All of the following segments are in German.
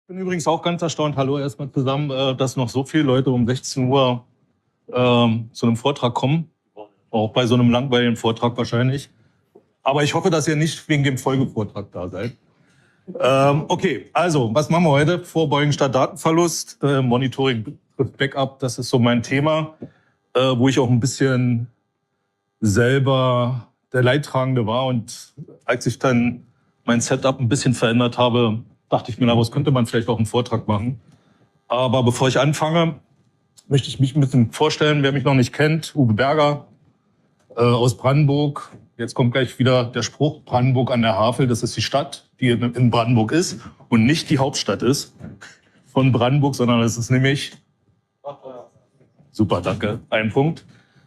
bin übrigens auch ganz erstaunt, hallo erstmal zusammen, dass noch so viele Leute um 16 Uhr zu einem Vortrag kommen. Auch bei so einem langweiligen Vortrag wahrscheinlich. Aber ich hoffe, dass ihr nicht wegen dem Folgevortrag da seid. Okay, also, was machen wir heute? Vorbeugen statt Datenverlust, Monitoring, Backup, das ist so mein Thema, wo ich auch ein bisschen selber der Leidtragende war. Und als ich dann mein Setup ein bisschen verändert habe, dachte ich mir, daraus könnte man vielleicht auch einen Vortrag machen. Aber bevor ich anfange, möchte ich mich ein bisschen vorstellen, wer mich noch nicht kennt. Uwe Berger aus Brandenburg. Jetzt kommt gleich wieder der Spruch, Brandenburg an der Havel, das ist die Stadt, die in Brandenburg ist und nicht die Hauptstadt ist von Brandenburg, sondern es ist nämlich... Super, danke. Ein Punkt.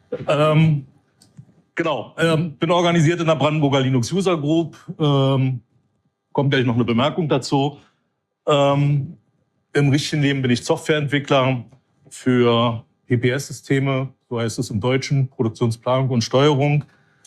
Genau, bin organisiert in der Brandenburger Linux User Group. Kommt gleich noch eine Bemerkung dazu. Im richtigen Leben bin ich Softwareentwickler für PPS-Systeme, so heißt es im Deutschen, Produktionsplanung und Steuerung.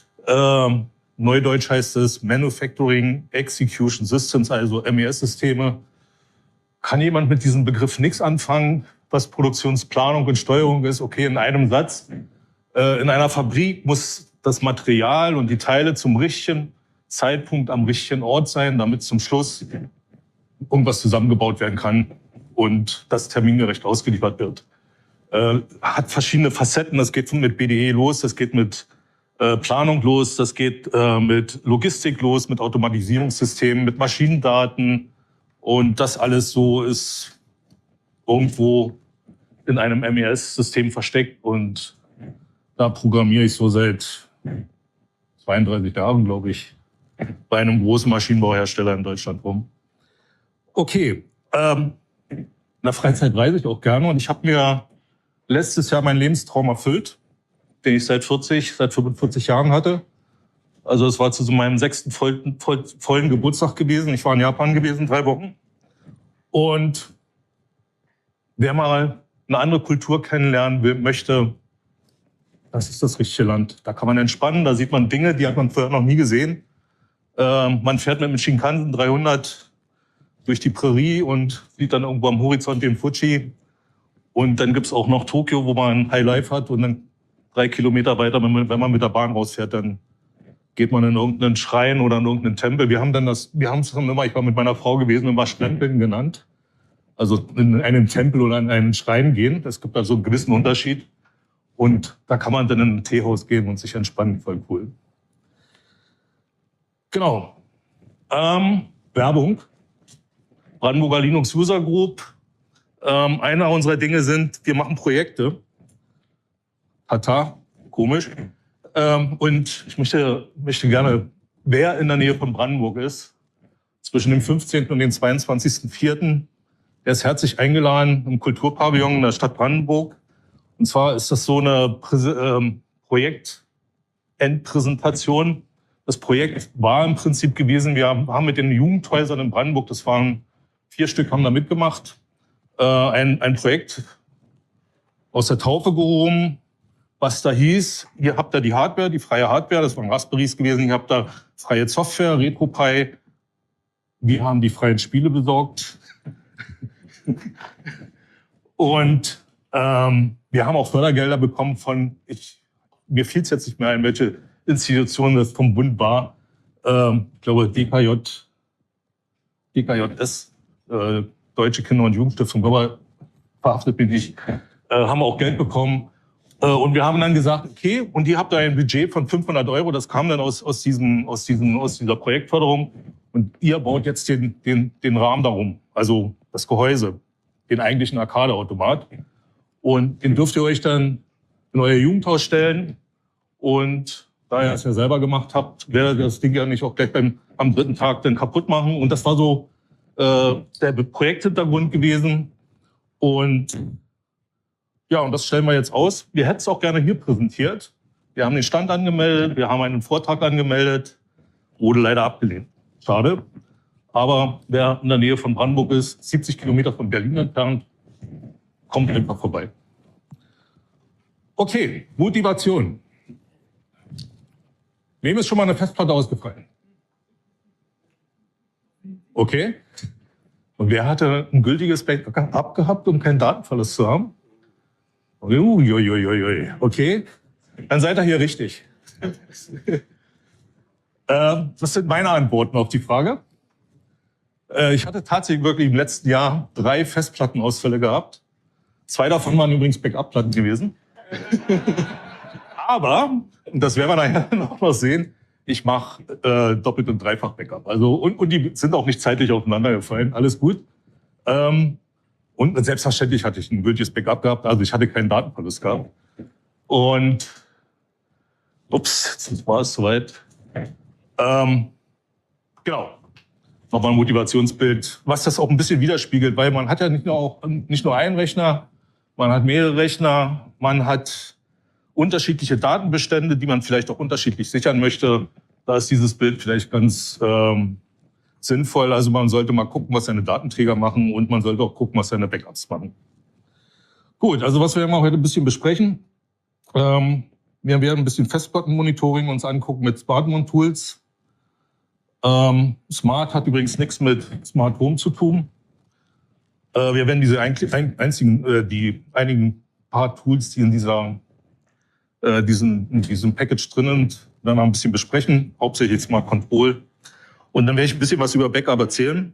Neudeutsch heißt es Manufacturing Execution Systems, also MES-Systeme. Kann jemand mit diesem Begriff nichts anfangen, was Produktionsplanung und Steuerung ist? Okay, in einem Satz. In einer Fabrik muss das Material und die Teile zum richtigen Zeitpunkt am richtigen Ort sein, damit zum Schluss irgendwas zusammengebaut werden kann und das termingerecht ausgeliefert wird. Hat verschiedene Facetten. Das geht mit BDE los, das geht mit Planung los, das geht mit Logistik los, mit Automatisierungssystemen, mit Maschinendaten. Und das alles so ist irgendwo in einem MES-System versteckt. Und da programmiere ich so seit 32 Jahren, glaube ich, bei einem großen Maschinenbauhersteller in Deutschland rum. Okay, in der Freizeit reise ich auch gerne und ich habe mir letztes Jahr meinen Lebenstraum erfüllt, den ich seit 45 Jahren hatte. Also es war zu so meinem 6. vollen Geburtstag gewesen. Ich war in Japan gewesen, 3 Wochen. Und wer mal eine andere Kultur kennenlernen will, möchte, das ist das richtige Land. Da kann man entspannen, da sieht man Dinge, die hat man vorher noch nie gesehen. Man fährt mit dem Shinkansen 300 durch die Prärie und sieht dann irgendwo am Horizont den Fuji. Und dann gibt's auch noch Tokio, wo man High Life hat. Und dann 3 Kilometer weiter, wenn man mit der Bahn rausfährt, dann geht man in irgendeinen Schrein oder in irgendeinen Tempel. Wir haben es immer, ich war mit meiner Frau gewesen, immer Stempeln genannt. Also in einen Tempel oder in einen Schrein gehen. Es gibt also einen gewissen Unterschied. Und da kann man dann in ein Teehaus gehen und sich entspannen. Voll cool. Genau. Werbung. Brandenburger Linux User Group. Einer unserer Dinge sind, wir machen Projekte. Tata, komisch. Und ich möchte gerne, wer in der Nähe von Brandenburg ist, zwischen dem 15. und dem 22.04., der ist herzlich eingeladen im Kulturpavillon in der Stadt Brandenburg. Und zwar ist das so eine Projektendpräsentation. Das Projekt war im Prinzip gewesen, wir haben mit den Jugendhäusern in Brandenburg, das waren 4 Stück, haben da mitgemacht, ein Projekt aus der Taufe gehoben, was da hieß, ihr habt da die Hardware, die freie Hardware, das waren Raspberries gewesen, ihr habt da freie Software, RetroPie, wir haben die freien Spiele besorgt. Und wir haben auch Fördergelder bekommen von, mir fiel es jetzt nicht mehr ein, welche Institution das vom Bund war. Ich glaube DKJS, Deutsche Kinder- und Jugendstiftung, aber verhaftet bin ich, haben wir auch Geld bekommen. Und wir haben dann gesagt, okay, und ihr habt da ein Budget von 500 €, das kam dann aus dieser Projektförderung. Und ihr baut jetzt den Rahmen darum, also das Gehäuse, den eigentlichen Arcade-Automat. Und den dürft ihr euch dann in euer Jugendhaus stellen. Und da ihr es ja selber gemacht habt, werdet ihr das Ding ja nicht auch gleich am 3. Tag dann kaputt machen. Und das war so der Projekthintergrund gewesen. Und ja, und das stellen wir jetzt aus. Wir hätten es auch gerne hier präsentiert. Wir haben den Stand angemeldet, wir haben einen Vortrag angemeldet, wurde leider abgelehnt. Schade. Aber wer in der Nähe von Brandenburg ist, 70 Kilometer von Berlin entfernt, kommt einfach vorbei. Okay, Motivation. Wem ist schon mal eine Festplatte ausgefallen? Okay. Und wer hatte ein gültiges Backup gehabt, um keinen Datenverlust zu haben? Uiuiuiui. Okay, dann seid ihr hier richtig. Was sind meine Antworten auf die Frage? Ich hatte tatsächlich wirklich im letzten Jahr 3 Festplattenausfälle gehabt. 2 davon waren übrigens Backup-Platten gewesen. Aber, und das werden wir nachher noch sehen, ich mache Doppelt- und Dreifach-Backup. Also, und die sind auch nicht zeitlich aufeinander gefallen. Alles gut. Und selbstverständlich hatte ich ein gültiges Backup gehabt. Also ich hatte keinen Datenverlust gehabt. Und, ups, jetzt war es soweit. Genau. Nochmal ein Motivationsbild, was das auch ein bisschen widerspiegelt, weil man hat ja nicht nur einen Rechner, man hat mehrere Rechner, man hat unterschiedliche Datenbestände, die man vielleicht auch unterschiedlich sichern möchte. Da ist dieses Bild vielleicht ganz sinnvoll. Also man sollte mal gucken, was seine Datenträger machen und man sollte auch gucken, was seine Backups machen. Gut, also was wir heute ein bisschen besprechen. Wir werden ein bisschen Festplattenmonitoring uns angucken mit SmartMon-Tools. Smart hat übrigens nichts mit Smart Home zu tun. Wir werden diese einigen paar Tools, die in diesem Package drin sind, dann noch ein bisschen besprechen, hauptsächlich Smart Control. Und dann werde ich ein bisschen was über Backup erzählen.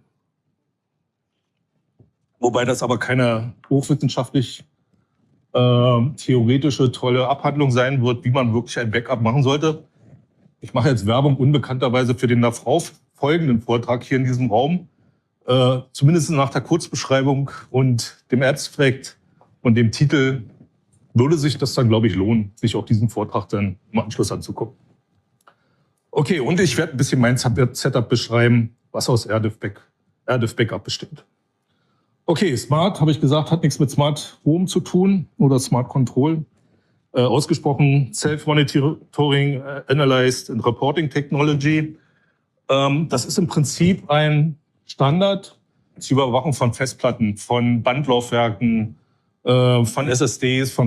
Wobei das aber keine hochwissenschaftlich theoretische, tolle Abhandlung sein wird, wie man wirklich ein Backup machen sollte. Ich mache jetzt Werbung unbekannterweise für den darauf folgenden Vortrag hier in diesem Raum. Zumindest nach der Kurzbeschreibung und dem Abstract und dem Titel würde sich das dann, glaube ich, lohnen, sich auch diesen Vortrag dann im Anschluss anzugucken. Okay, und ich werde ein bisschen mein Setup beschreiben, was aus RDIF Backup besteht. Okay, Smart, habe ich gesagt, hat nichts mit Smart Home zu tun oder Smart Control. Ausgesprochen Self-Monitoring, Analyzed and Reporting Technology. Das ist im Prinzip ein Standard zur Überwachung von Festplatten, von Bandlaufwerken, von SSDs, von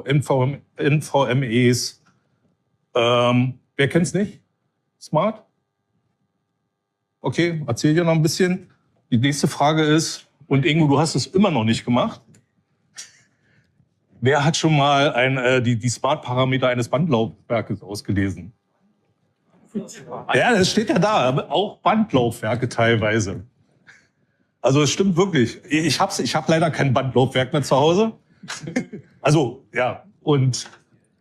NVMEs. Wer kennt's nicht? Smart? Okay, erzähl dir noch ein bisschen. Die nächste Frage ist, und Ingo, du hast es immer noch nicht gemacht. Wer hat schon mal die Smart-Parameter eines Bandlaufwerkes ausgelesen? Ja, das steht ja da, aber auch Bandlaufwerke teilweise. Also es stimmt wirklich. Ich hab leider kein Bandlaufwerk mehr zu Hause. Also ja, und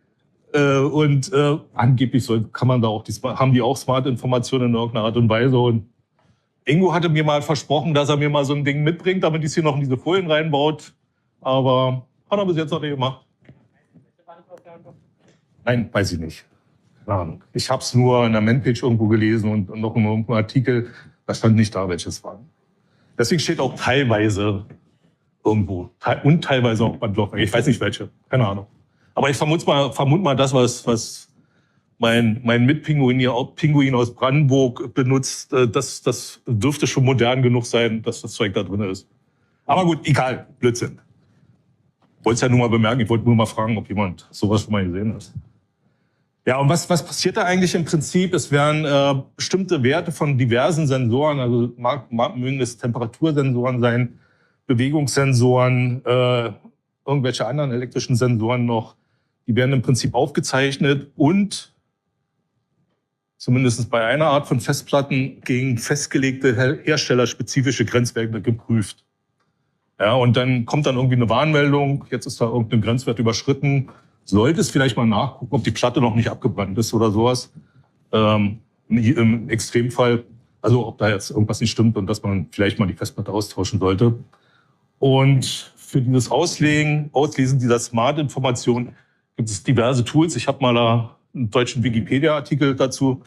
angeblich kann man da auch haben die auch Smart-Informationen in irgendeiner Art und Weise. Und Ingo hatte mir mal versprochen, dass er mir mal so ein Ding mitbringt, damit ich es hier noch in diese Folien reinbaut. Aber hat er bis jetzt noch nicht gemacht. Nein, weiß ich nicht. Keine Ahnung. Ich habe es nur in der Man-Page irgendwo gelesen und noch in irgendeinem Artikel. Da stand nicht da, welches war. Deswegen steht auch teilweise irgendwo. Und teilweise auch Bandlaufwerk. Ich weiß nicht welche. Keine Ahnung. Aber ich vermute mal das, was mein Mitpinguin aus Brandenburg benutzt. Das dürfte schon modern genug sein, dass das Zeug da drin ist. Aber gut, egal. Blödsinn. Wollte es ja nur mal bemerken. Ich wollte nur mal fragen, ob jemand sowas schon mal gesehen hat. Ja, und was passiert da eigentlich im Prinzip? Es werden bestimmte Werte von diversen Sensoren, also mögen es Temperatursensoren sein, Bewegungssensoren, irgendwelche anderen elektrischen Sensoren noch, die werden im Prinzip aufgezeichnet und zumindest bei einer Art von Festplatten gegen festgelegte herstellerspezifische Grenzwerte geprüft. Ja, und dann kommt dann irgendwie eine Warnmeldung, jetzt ist da irgendein Grenzwert überschritten. Sollte es vielleicht mal nachgucken, ob die Platte noch nicht abgebrannt ist oder sowas. Im Extremfall, also ob da jetzt irgendwas nicht stimmt und dass man vielleicht mal die Festplatte austauschen sollte. Und für dieses Auslesen dieser Smart-Information gibt es diverse Tools. Ich habe mal einen deutschen Wikipedia-Artikel dazu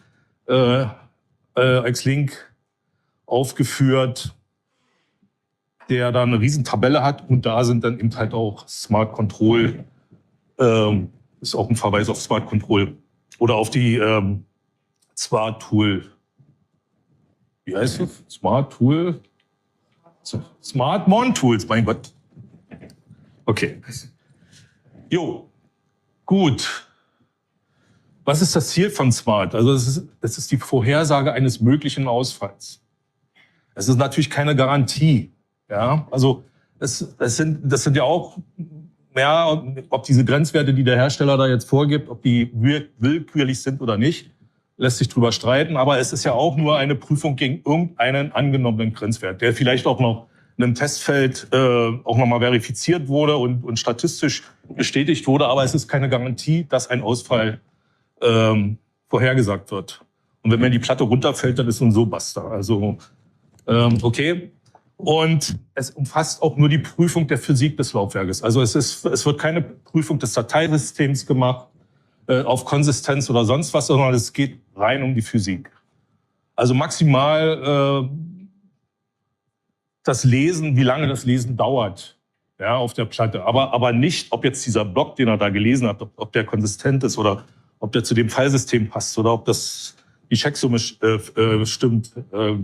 als Link aufgeführt, der da eine riesen Tabelle hat. Und da sind dann eben halt auch Smart Control, ist auch ein Verweis auf Smart Control oder auf die Smart Tool. Wie heißt das? Smart Tool? Smart Mon Tools, mein Gott. Okay. Jo, gut. Was ist das Ziel von Smart? Also es ist die Vorhersage eines möglichen Ausfalls. Es ist natürlich keine Garantie, Ja, also das sind ja auch, ja, ob diese Grenzwerte, die der Hersteller da jetzt vorgibt, ob die willkürlich sind oder nicht, lässt sich drüber streiten. Aber es ist ja auch nur eine Prüfung gegen irgendeinen angenommenen Grenzwert, der vielleicht auch noch in einem Testfeld auch nochmal verifiziert wurde und statistisch bestätigt wurde. Aber es ist keine Garantie, dass ein Ausfall vorhergesagt wird. Und wenn mir die Platte runterfällt, dann ist so basta. Also okay. Und es umfasst auch nur die Prüfung der Physik des Laufwerkes. Also es wird keine Prüfung des Dateisystems gemacht auf Konsistenz oder sonst was, sondern es geht rein um die Physik. Also maximal das Lesen, wie lange das Lesen dauert, ja, auf der Platte. Aber nicht, ob jetzt dieser Block, den er da gelesen hat, ob der konsistent ist oder ob der zu dem Fallsystem passt oder ob die Checksumme stimmt.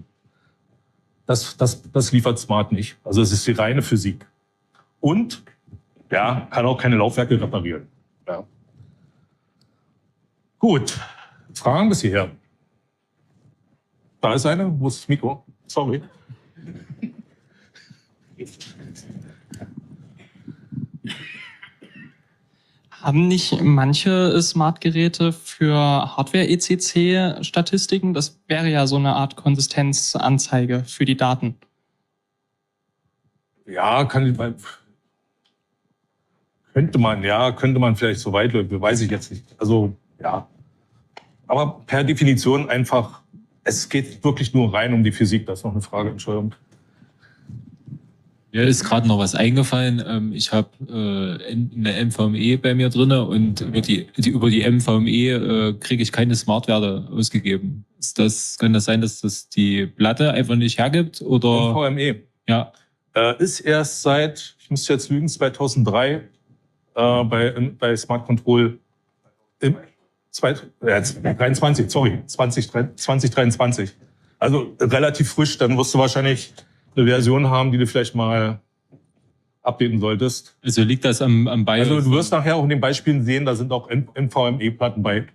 Das liefert Smart nicht. Also es ist die reine Physik. Und ja, kann auch keine Laufwerke reparieren. Ja. Gut, Fragen bis hierher. Da ist eine. Wo ist das Mikro? Sorry. Haben nicht manche Smart-Geräte für Hardware-ECC-Statistiken? Das wäre ja so eine Art Konsistenzanzeige für die Daten. Ja, könnte man vielleicht so weit, weiß ich jetzt nicht. Also, ja. Aber per Definition einfach, es geht wirklich nur rein um die Physik. Das ist noch eine Frage, Entschuldigung. Mir ist gerade noch was eingefallen. Ich habe eine MVME bei mir drin und über die MVME kriege ich keine Smartwerte ausgegeben. Kann das sein, dass das die Platte einfach nicht hergibt? Oder? MVME? Ja. Ist erst seit, ich müsste jetzt lügen, 2003 bei Smart Control 2023. Also relativ frisch, dann wirst du wahrscheinlich eine Version haben, die du vielleicht mal updaten solltest. Also liegt das am BIOS? Also du wirst nachher auch in den Beispielen sehen, da sind auch NVMe-Platten bei.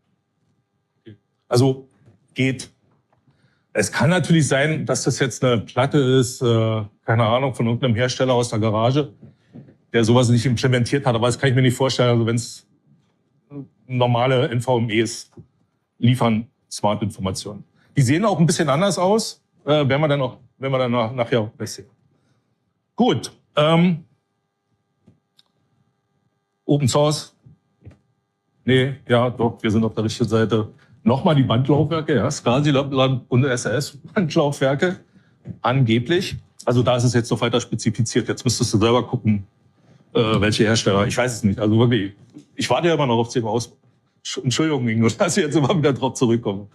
Also geht. Es kann natürlich sein, dass das jetzt eine Platte ist, keine Ahnung, von irgendeinem Hersteller aus der Garage, der sowas nicht implementiert hat. Aber das kann ich mir nicht vorstellen. Also wenn es normale NVMEs liefern, Smart-Informationen. Die sehen auch ein bisschen anders aus, wenn wir dann nachher sehen. Gut. Open Source. Nee, ja, doch, wir sind auf der richtigen Seite. Nochmal die Bandlaufwerke, ja, SCSI und SAS-Bandlaufwerke. Angeblich. Also da ist es jetzt noch weiter spezifiziert. Jetzt müsstest du selber gucken, welche Hersteller. Ich weiß es nicht. Also wirklich, ich warte ja immer noch auf den Aus. Entschuldigung, Ingo, dass ich jetzt immer wieder drauf zurückkomme.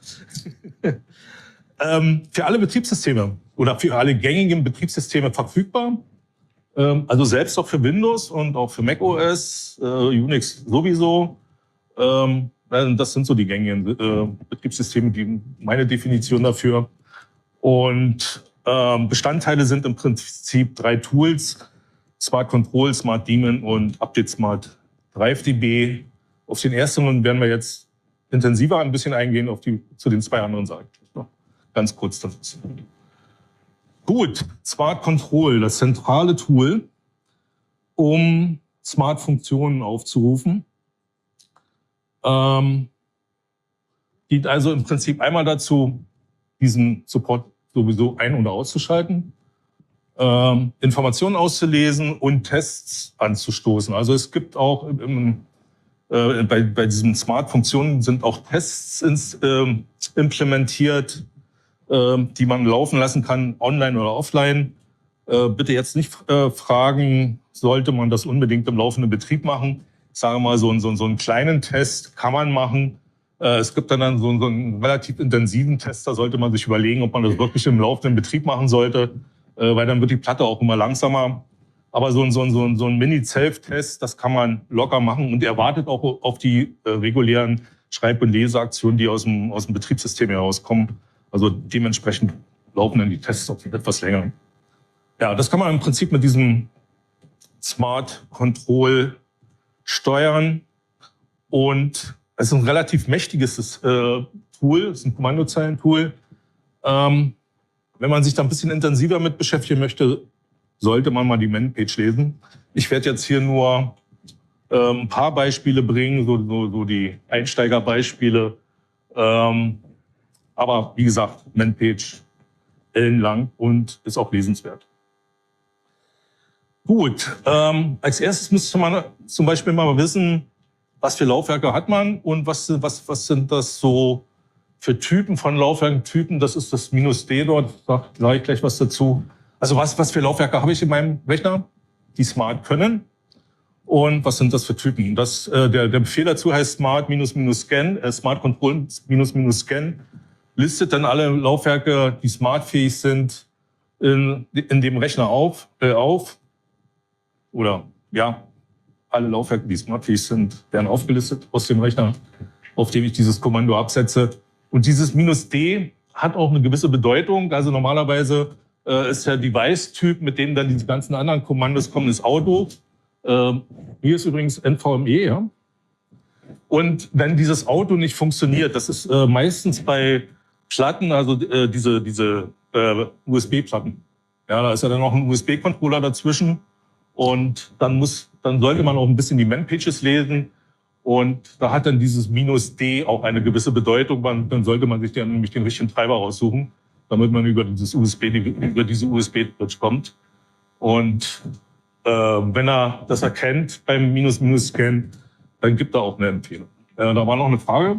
Für alle Betriebssysteme oder für alle gängigen Betriebssysteme verfügbar. Also selbst auch für Windows und auch für macOS, Unix sowieso. Das sind so die gängigen Betriebssysteme, die meine Definition dafür. Und Bestandteile sind im Prinzip 3 Tools: Smart Control, Smart Daemon und Update Smart DriveDB. Auf den ersten werden wir jetzt intensiver ein bisschen eingehen, zu den 2 anderen Seiten. Ganz kurz dazu. Gut, Smart Control, das zentrale Tool, um Smart-Funktionen aufzurufen. Dient also im Prinzip einmal dazu, diesen Support sowieso ein- oder auszuschalten, Informationen auszulesen und Tests anzustoßen. Also es gibt auch bei diesen Smart-Funktionen sind auch Tests implementiert, die man laufen lassen kann, online oder offline. Bitte jetzt nicht fragen, sollte man das unbedingt im laufenden Betrieb machen. Ich sage mal, so einen kleinen Test kann man machen. Es gibt dann so einen relativ intensiven Test, da sollte man sich überlegen, ob man das wirklich im laufenden Betrieb machen sollte, weil dann wird die Platte auch immer langsamer. Aber so ein Mini-Self-Test, das kann man locker machen und erwartet auch auf die regulären Schreib- und Leseaktionen, die aus dem Betriebssystem herauskommen. Also dementsprechend laufen dann die Tests auch etwas länger. Ja, das kann man im Prinzip mit diesem Smart Control steuern. Und es ist ein relativ mächtiges Tool, es ist ein Kommandozeilen-Tool. Wenn man sich da ein bisschen intensiver mit beschäftigen möchte, sollte man mal die Man-Page lesen. Ich werde jetzt hier nur ein paar Beispiele bringen, so die Einsteigerbeispiele. Aber wie gesagt, Man-Page ellenlang und ist auch lesenswert. Gut, als erstes müsste man zum Beispiel mal wissen, was für Laufwerke hat man und was sind das so für Typen von Laufwerken. Das ist das -D dort, sage ich gleich was dazu. Also was für Laufwerke habe ich in meinem Rechner, die smart können und was sind das für Typen. Der Befehl dazu heißt smart-scan, smart control-scan, listet dann alle Laufwerke, die smartfähig sind, in dem Rechner auf. Oder ja, alle Laufwerke, die smartfähig sind, werden aufgelistet aus dem Rechner, auf dem ich dieses Kommando absetze. Und dieses -D hat auch eine gewisse Bedeutung. Also normalerweise ist der Device-Typ, mit dem dann diese ganzen anderen Kommandos kommen, ist Auto. Hier ist übrigens NVMe, ja. Und wenn dieses Auto nicht funktioniert, das ist meistens bei Platten, also diese USB-Platten. Ja, da ist ja dann noch ein USB-Controller dazwischen. Und dann sollte man auch ein bisschen die Man-Pages lesen. Und da hat dann dieses -D auch eine gewisse Bedeutung. Dann sollte man sich dann nämlich den richtigen Treiber raussuchen, damit man über diese USB-Bridge kommt. Und wenn er das erkennt beim -Scan, dann gibt er auch eine Empfehlung. Da war noch eine Frage.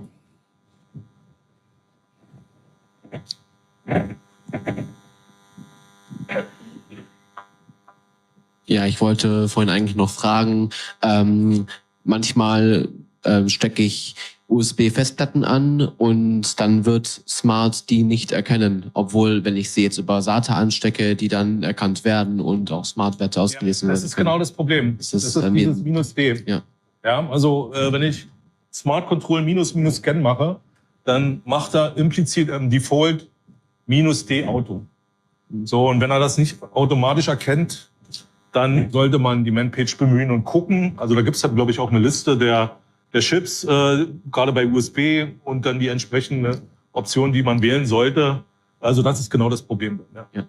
Ja, ich wollte vorhin eigentlich noch fragen, manchmal stecke ich USB-Festplatten an und dann wird Smart die nicht erkennen, obwohl, wenn ich sie jetzt über SATA anstecke, die dann erkannt werden und auch Smart-Werte ausgelesen werden. Das ist genau das Problem. Das ist dieses -D. Ja, also wenn ich Smart Control -Scan mache, dann macht er implizit im Default -D Auto. So, und wenn er das nicht automatisch erkennt, dann sollte man die Man-Page bemühen und gucken. Also da gibt es, glaube ich, auch eine Liste der Chips, gerade bei USB und dann die entsprechende Option, die man wählen sollte. Also das ist genau das Problem. Ja.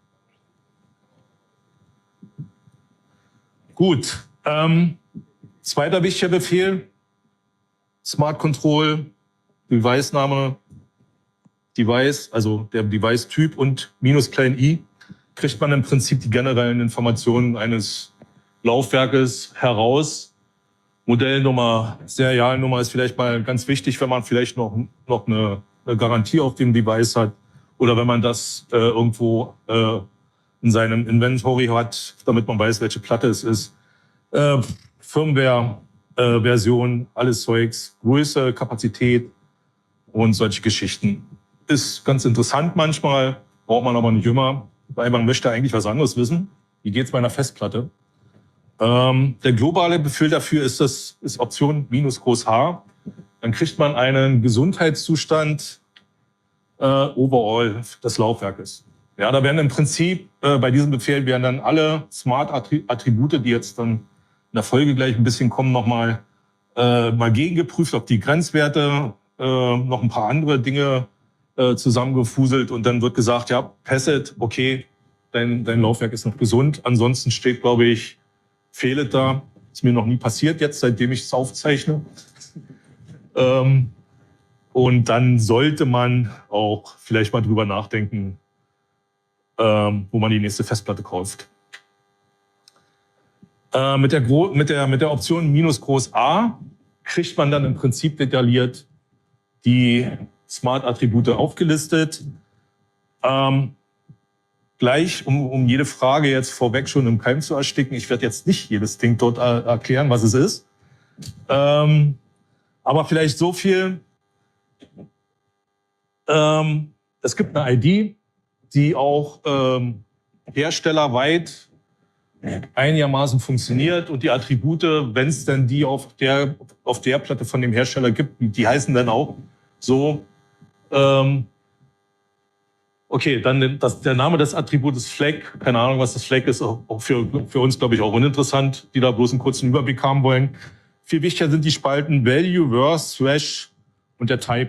Gut. Zweiter wichtiger Befehl. Smart Control, Device-Name, Device, also der Device-Typ und -i, kriegt man im Prinzip die generellen Informationen eines Laufwerkes heraus. Modellnummer, Serialnummer ist vielleicht mal ganz wichtig, wenn man vielleicht noch eine Garantie auf dem Device hat oder wenn man das irgendwo in seinem Inventory hat, damit man weiß, welche Platte es ist. Firmware, Version, alles Zeugs, Größe, Kapazität und solche Geschichten. Ist ganz interessant manchmal, braucht man aber nicht immer, weil man möchte eigentlich was anderes wissen. Wie geht's meiner Festplatte? Der globale Befehl dafür ist Option -H. Dann kriegt man einen Gesundheitszustand overall des Laufwerkes. Ja, da werden im Prinzip bei diesem Befehl werden dann alle Smart-Attribute, die jetzt dann in der Folge gleich ein bisschen kommen, nochmal mal gegengeprüft, ob die Grenzwerte, noch ein paar andere Dinge zusammengefuselt und dann wird gesagt, ja, Passet, okay, dein Laufwerk ist noch gesund. Ansonsten steht, glaube ich, fehlet da. Ist mir noch nie passiert jetzt, seitdem ich es aufzeichne. Und dann sollte man auch vielleicht mal drüber nachdenken, wo man die nächste Festplatte kauft. Mit der Option -A kriegt man dann im Prinzip detailliert die Smart-Attribute aufgelistet. Gleich, um jede Frage jetzt vorweg schon im Keim zu ersticken, ich werde jetzt nicht jedes Ding dort erklären, was es ist. Aber vielleicht so viel. Es gibt eine ID, die auch herstellerweit einigermaßen funktioniert und die Attribute, wenn es denn die auf der Platte von dem Hersteller gibt, die heißen dann auch so. Okay, dann der Name des Attributes Flag, keine Ahnung, was das Flag ist, auch für uns, glaube ich, auch uninteressant, die da bloß einen kurzen Überblick haben wollen. Viel wichtiger sind die Spalten Value, Verse, Thresh und der Type.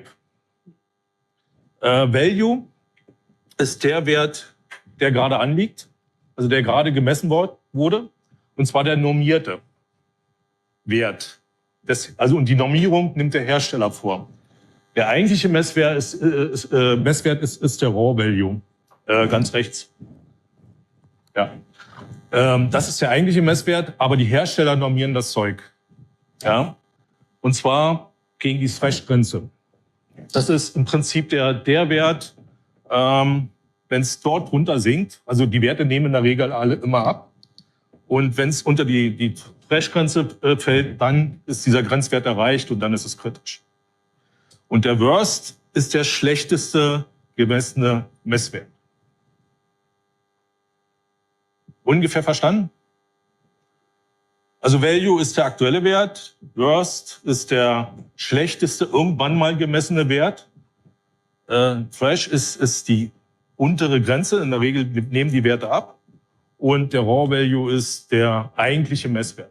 Value ist der Wert, der gerade anliegt. also der gerade gemessen wurde, und zwar der normierte Wert. Und die Normierung nimmt der Hersteller vor. Der eigentliche Messwert ist der Raw Value, ganz rechts. Ja. Das ist der eigentliche Messwert, aber die Hersteller normieren das Zeug. Ja. Und zwar gegen die Thresh-Grenze. Das ist im Prinzip der Wert, wenn es dort runter sinkt, also die Werte nehmen in der Regel alle immer ab. Und wenn es unter die Thresh-Grenze fällt, dann ist dieser Grenzwert erreicht und dann ist es kritisch. Und der Worst ist der schlechteste gemessene Messwert. Ungefähr verstanden? Also Value ist der aktuelle Wert, Worst ist der schlechteste irgendwann mal gemessene Wert. Thresh ist die untere Grenze, in der Regel nehmen die Werte ab. Und der Raw Value ist der eigentliche Messwert.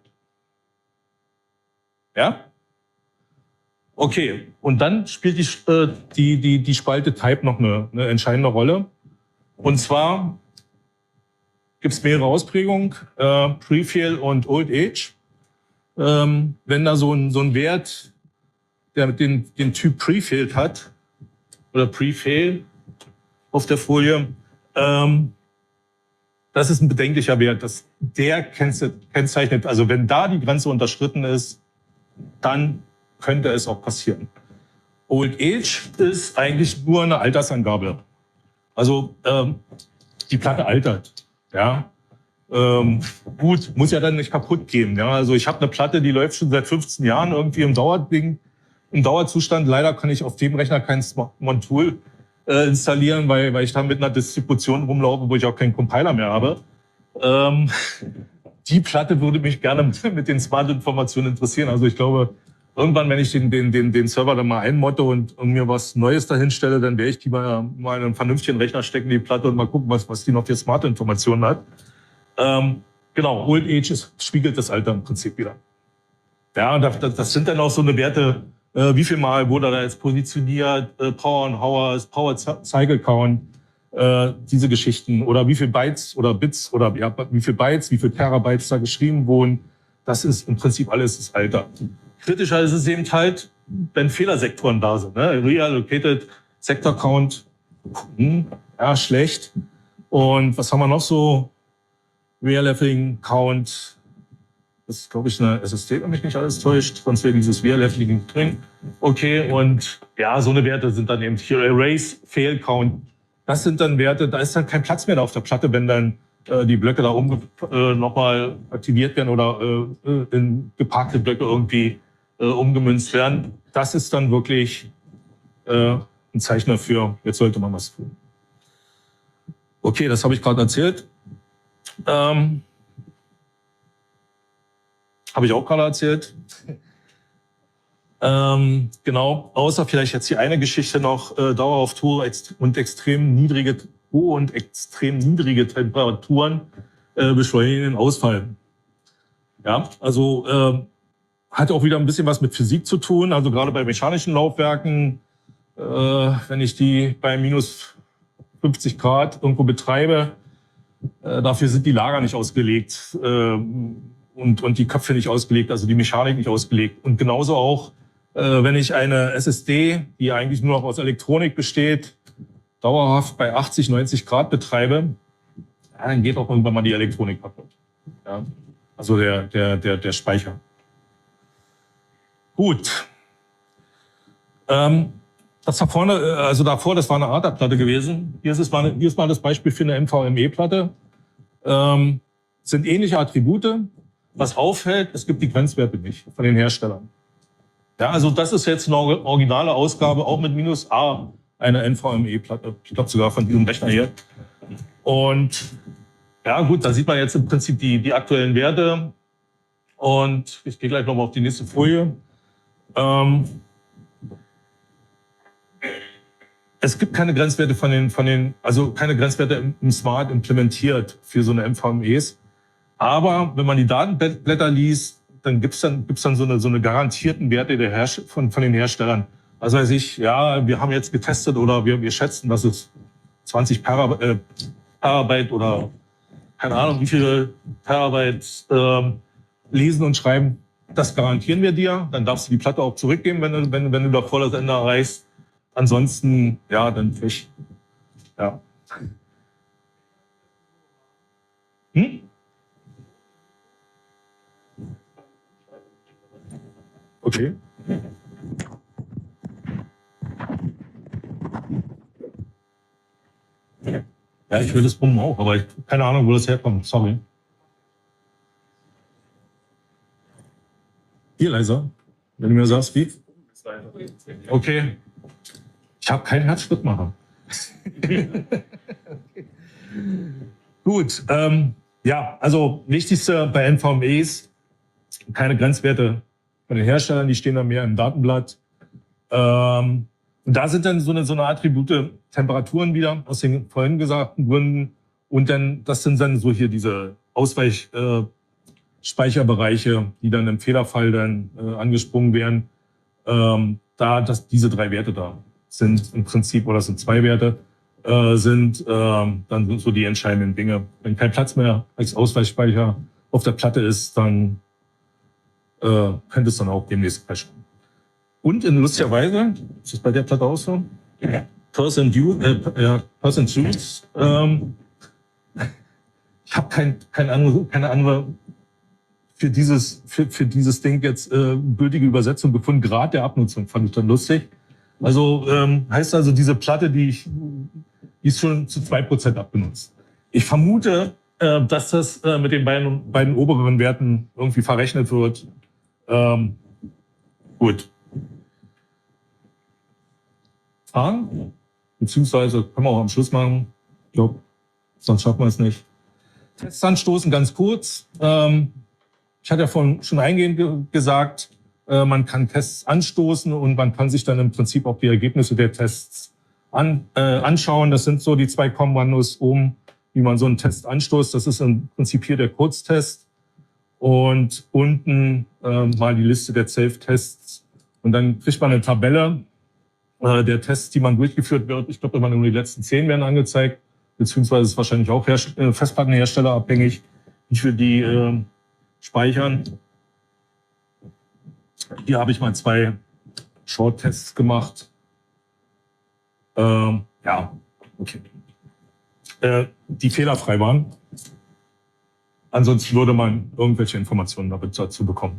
Ja? Okay, und dann spielt die Spalte Type noch eine entscheidende Rolle. Und zwar gibt es mehrere Ausprägungen, Pre-Fail und Old Age. Wenn da so ein Wert, der den Typ Pre-Failed hat, oder Pre-Fail auf der Folie, das ist ein bedenklicher Wert. Der kennzeichnet, also wenn da die Grenze unterschritten ist, dann könnte es auch passieren. Old Age ist eigentlich nur eine Altersangabe. Also die Platte altert. Ja, gut, muss ja dann nicht kaputt gehen. Ja, also ich habe eine Platte, die läuft schon seit 15 Jahren irgendwie im Dauerzustand. Leider kann ich auf dem Rechner kein Smart-Tool installieren, weil ich da mit einer Distribution rumlaufe, wo ich auch keinen Compiler mehr habe. Die Platte würde mich gerne mit den Smart-Informationen interessieren. Also ich glaube, irgendwann, wenn ich den Server dann mal einmotte und mir was Neues dahin stelle, dann werde ich die mal in einen vernünftigen Rechner stecken, die Platte, und mal gucken, was die noch für Smart-Informationen hat. Genau, Old Age spiegelt das Alter im Prinzip wieder. Ja, und das sind dann auch so eine Werte, wie viel Mal wurde da jetzt positioniert, Power and Hours, Power Cycle Count, diese Geschichten, oder wie viel Bytes oder Bits oder ja, wie viel Bytes, wie viel Terabytes da geschrieben wurden. Das ist im Prinzip alles das Alter. Kritischer ist es eben halt, wenn Fehlersektoren da sind. Ne? Reallocated Sector Count, ja, schlecht. Und was haben wir noch so? Real-Leveling Count, das ist, glaube ich, eine SSD, wenn mich nicht alles täuscht. Sonst wäre dieses Real-Leveling drin. Okay, und ja, so eine Werte sind dann eben hier Erase, Fail Count. Das sind dann Werte, da ist dann kein Platz mehr auf der Platte, wenn dann die Blöcke da nochmal aktiviert werden oder in geparkte Blöcke irgendwie umgemünzt werden. Das ist dann wirklich ein Zeichen dafür, jetzt sollte man was tun. Okay, das habe ich gerade erzählt. Habe ich auch gerade erzählt. Genau, außer vielleicht jetzt die eine Geschichte noch, Dauer auf Tour und extrem niedrige Temperaturen beschleunigen den Ausfall. Ja, also hat auch wieder ein bisschen was mit Physik zu tun. Also gerade bei mechanischen Laufwerken, wenn ich die bei minus 50 Grad irgendwo betreibe, dafür sind die Lager nicht ausgelegt und die Köpfe nicht ausgelegt, also die Mechanik nicht ausgelegt. Und genauso auch, wenn ich eine SSD, die eigentlich nur noch aus Elektronik besteht, dauerhaft bei 80, 90 Grad betreibe, ja, dann geht auch irgendwann mal die Elektronik kaputt. Ja, also der Speicher. Gut. Das da vorne, also davor, das war eine ATA-Platte gewesen. Hier ist mal das Beispiel für eine NVMe-Platte. Sind ähnliche Attribute. Was auffällt, es gibt die Grenzwerte nicht von den Herstellern. Ja, also das ist jetzt eine originale Ausgabe, auch mit minus A, eine NVMe-Platte. Ich glaube sogar von diesem Rechner hier. Und ja gut, da sieht man jetzt im Prinzip die aktuellen Werte. Und ich gehe gleich nochmal auf die nächste Folie. Es gibt keine Grenzwerte also keine Grenzwerte im Smart implementiert für so eine NVMEs. Aber wenn man die Datenblätter liest, dann gibt's dann so eine garantierten Werte von den Herstellern. Also weiß ich, ja, wir haben jetzt getestet oder wir schätzen, dass es 20 Terabyte oder keine Ahnung, wie viele Terabyte lesen und schreiben. Das garantieren wir dir. Dann darfst du die Platte auch zurückgeben, wenn du da voll das Ende erreichst. Ansonsten, ja, dann Pech. Ja. Okay. Ja, ich will das Brummen auch, aber ich keine Ahnung, wo das herkommt. Sorry. Hier leiser. Wenn du mir sagst, wie? Okay. Ich habe keinen Herzschrittmacher. Gut. Ja, also wichtigste bei NVMEs, keine Grenzwerte von den Herstellern, die stehen da mehr im Datenblatt. Und da sind dann so eine Attribute, Temperaturen wieder, aus den vorhin gesagten Gründen. Und dann, das sind dann so hier diese Speicherbereiche, die dann im Fehlerfall dann angesprungen werden. Diese 3 Werte da sind im Prinzip, oder das sind 2 Werte, sind dann so die entscheidenden Dinge. Wenn kein Platz mehr als Ausweichspeicher auf der Platte ist, dann könnte es dann auch demnächst crashen. Und in lustigerweise, ist das bei der Platte auch so? Percent Truth. Ich habe keine andere für dieses Ding jetzt gültige Übersetzung gefunden. Grad der Abnutzung fand ich dann lustig. Also heißt also, diese Platte, die ist schon zu 2% abgenutzt. Ich vermute, dass das mit den beiden oberen Werten irgendwie verrechnet wird. Gut. Fragen? Beziehungsweise können wir auch am Schluss machen. Ich glaube, sonst schaffen wir es nicht. Tests anstoßen, ganz kurz. Ich hatte ja vorhin schon eingehend gesagt, man kann Tests anstoßen und man kann sich dann im Prinzip auch die Ergebnisse der Tests anschauen. Das sind so die 2 Kommandos oben, wie man so einen Test anstoßt. Das ist im Prinzip hier der Kurztest. Und unten mal die Liste der Self-Tests. Und dann kriegt man eine Tabelle der Tests, die man durchgeführt wird. Ich glaube, immer nur die letzten 10 werden angezeigt. Beziehungsweise ist wahrscheinlich auch Festplattenhersteller abhängig, wie viel die speichern. Hier habe ich mal 2 Short-Tests gemacht. Ja, okay. Die fehlerfrei waren. Ansonsten würde man irgendwelche Informationen dazu bekommen.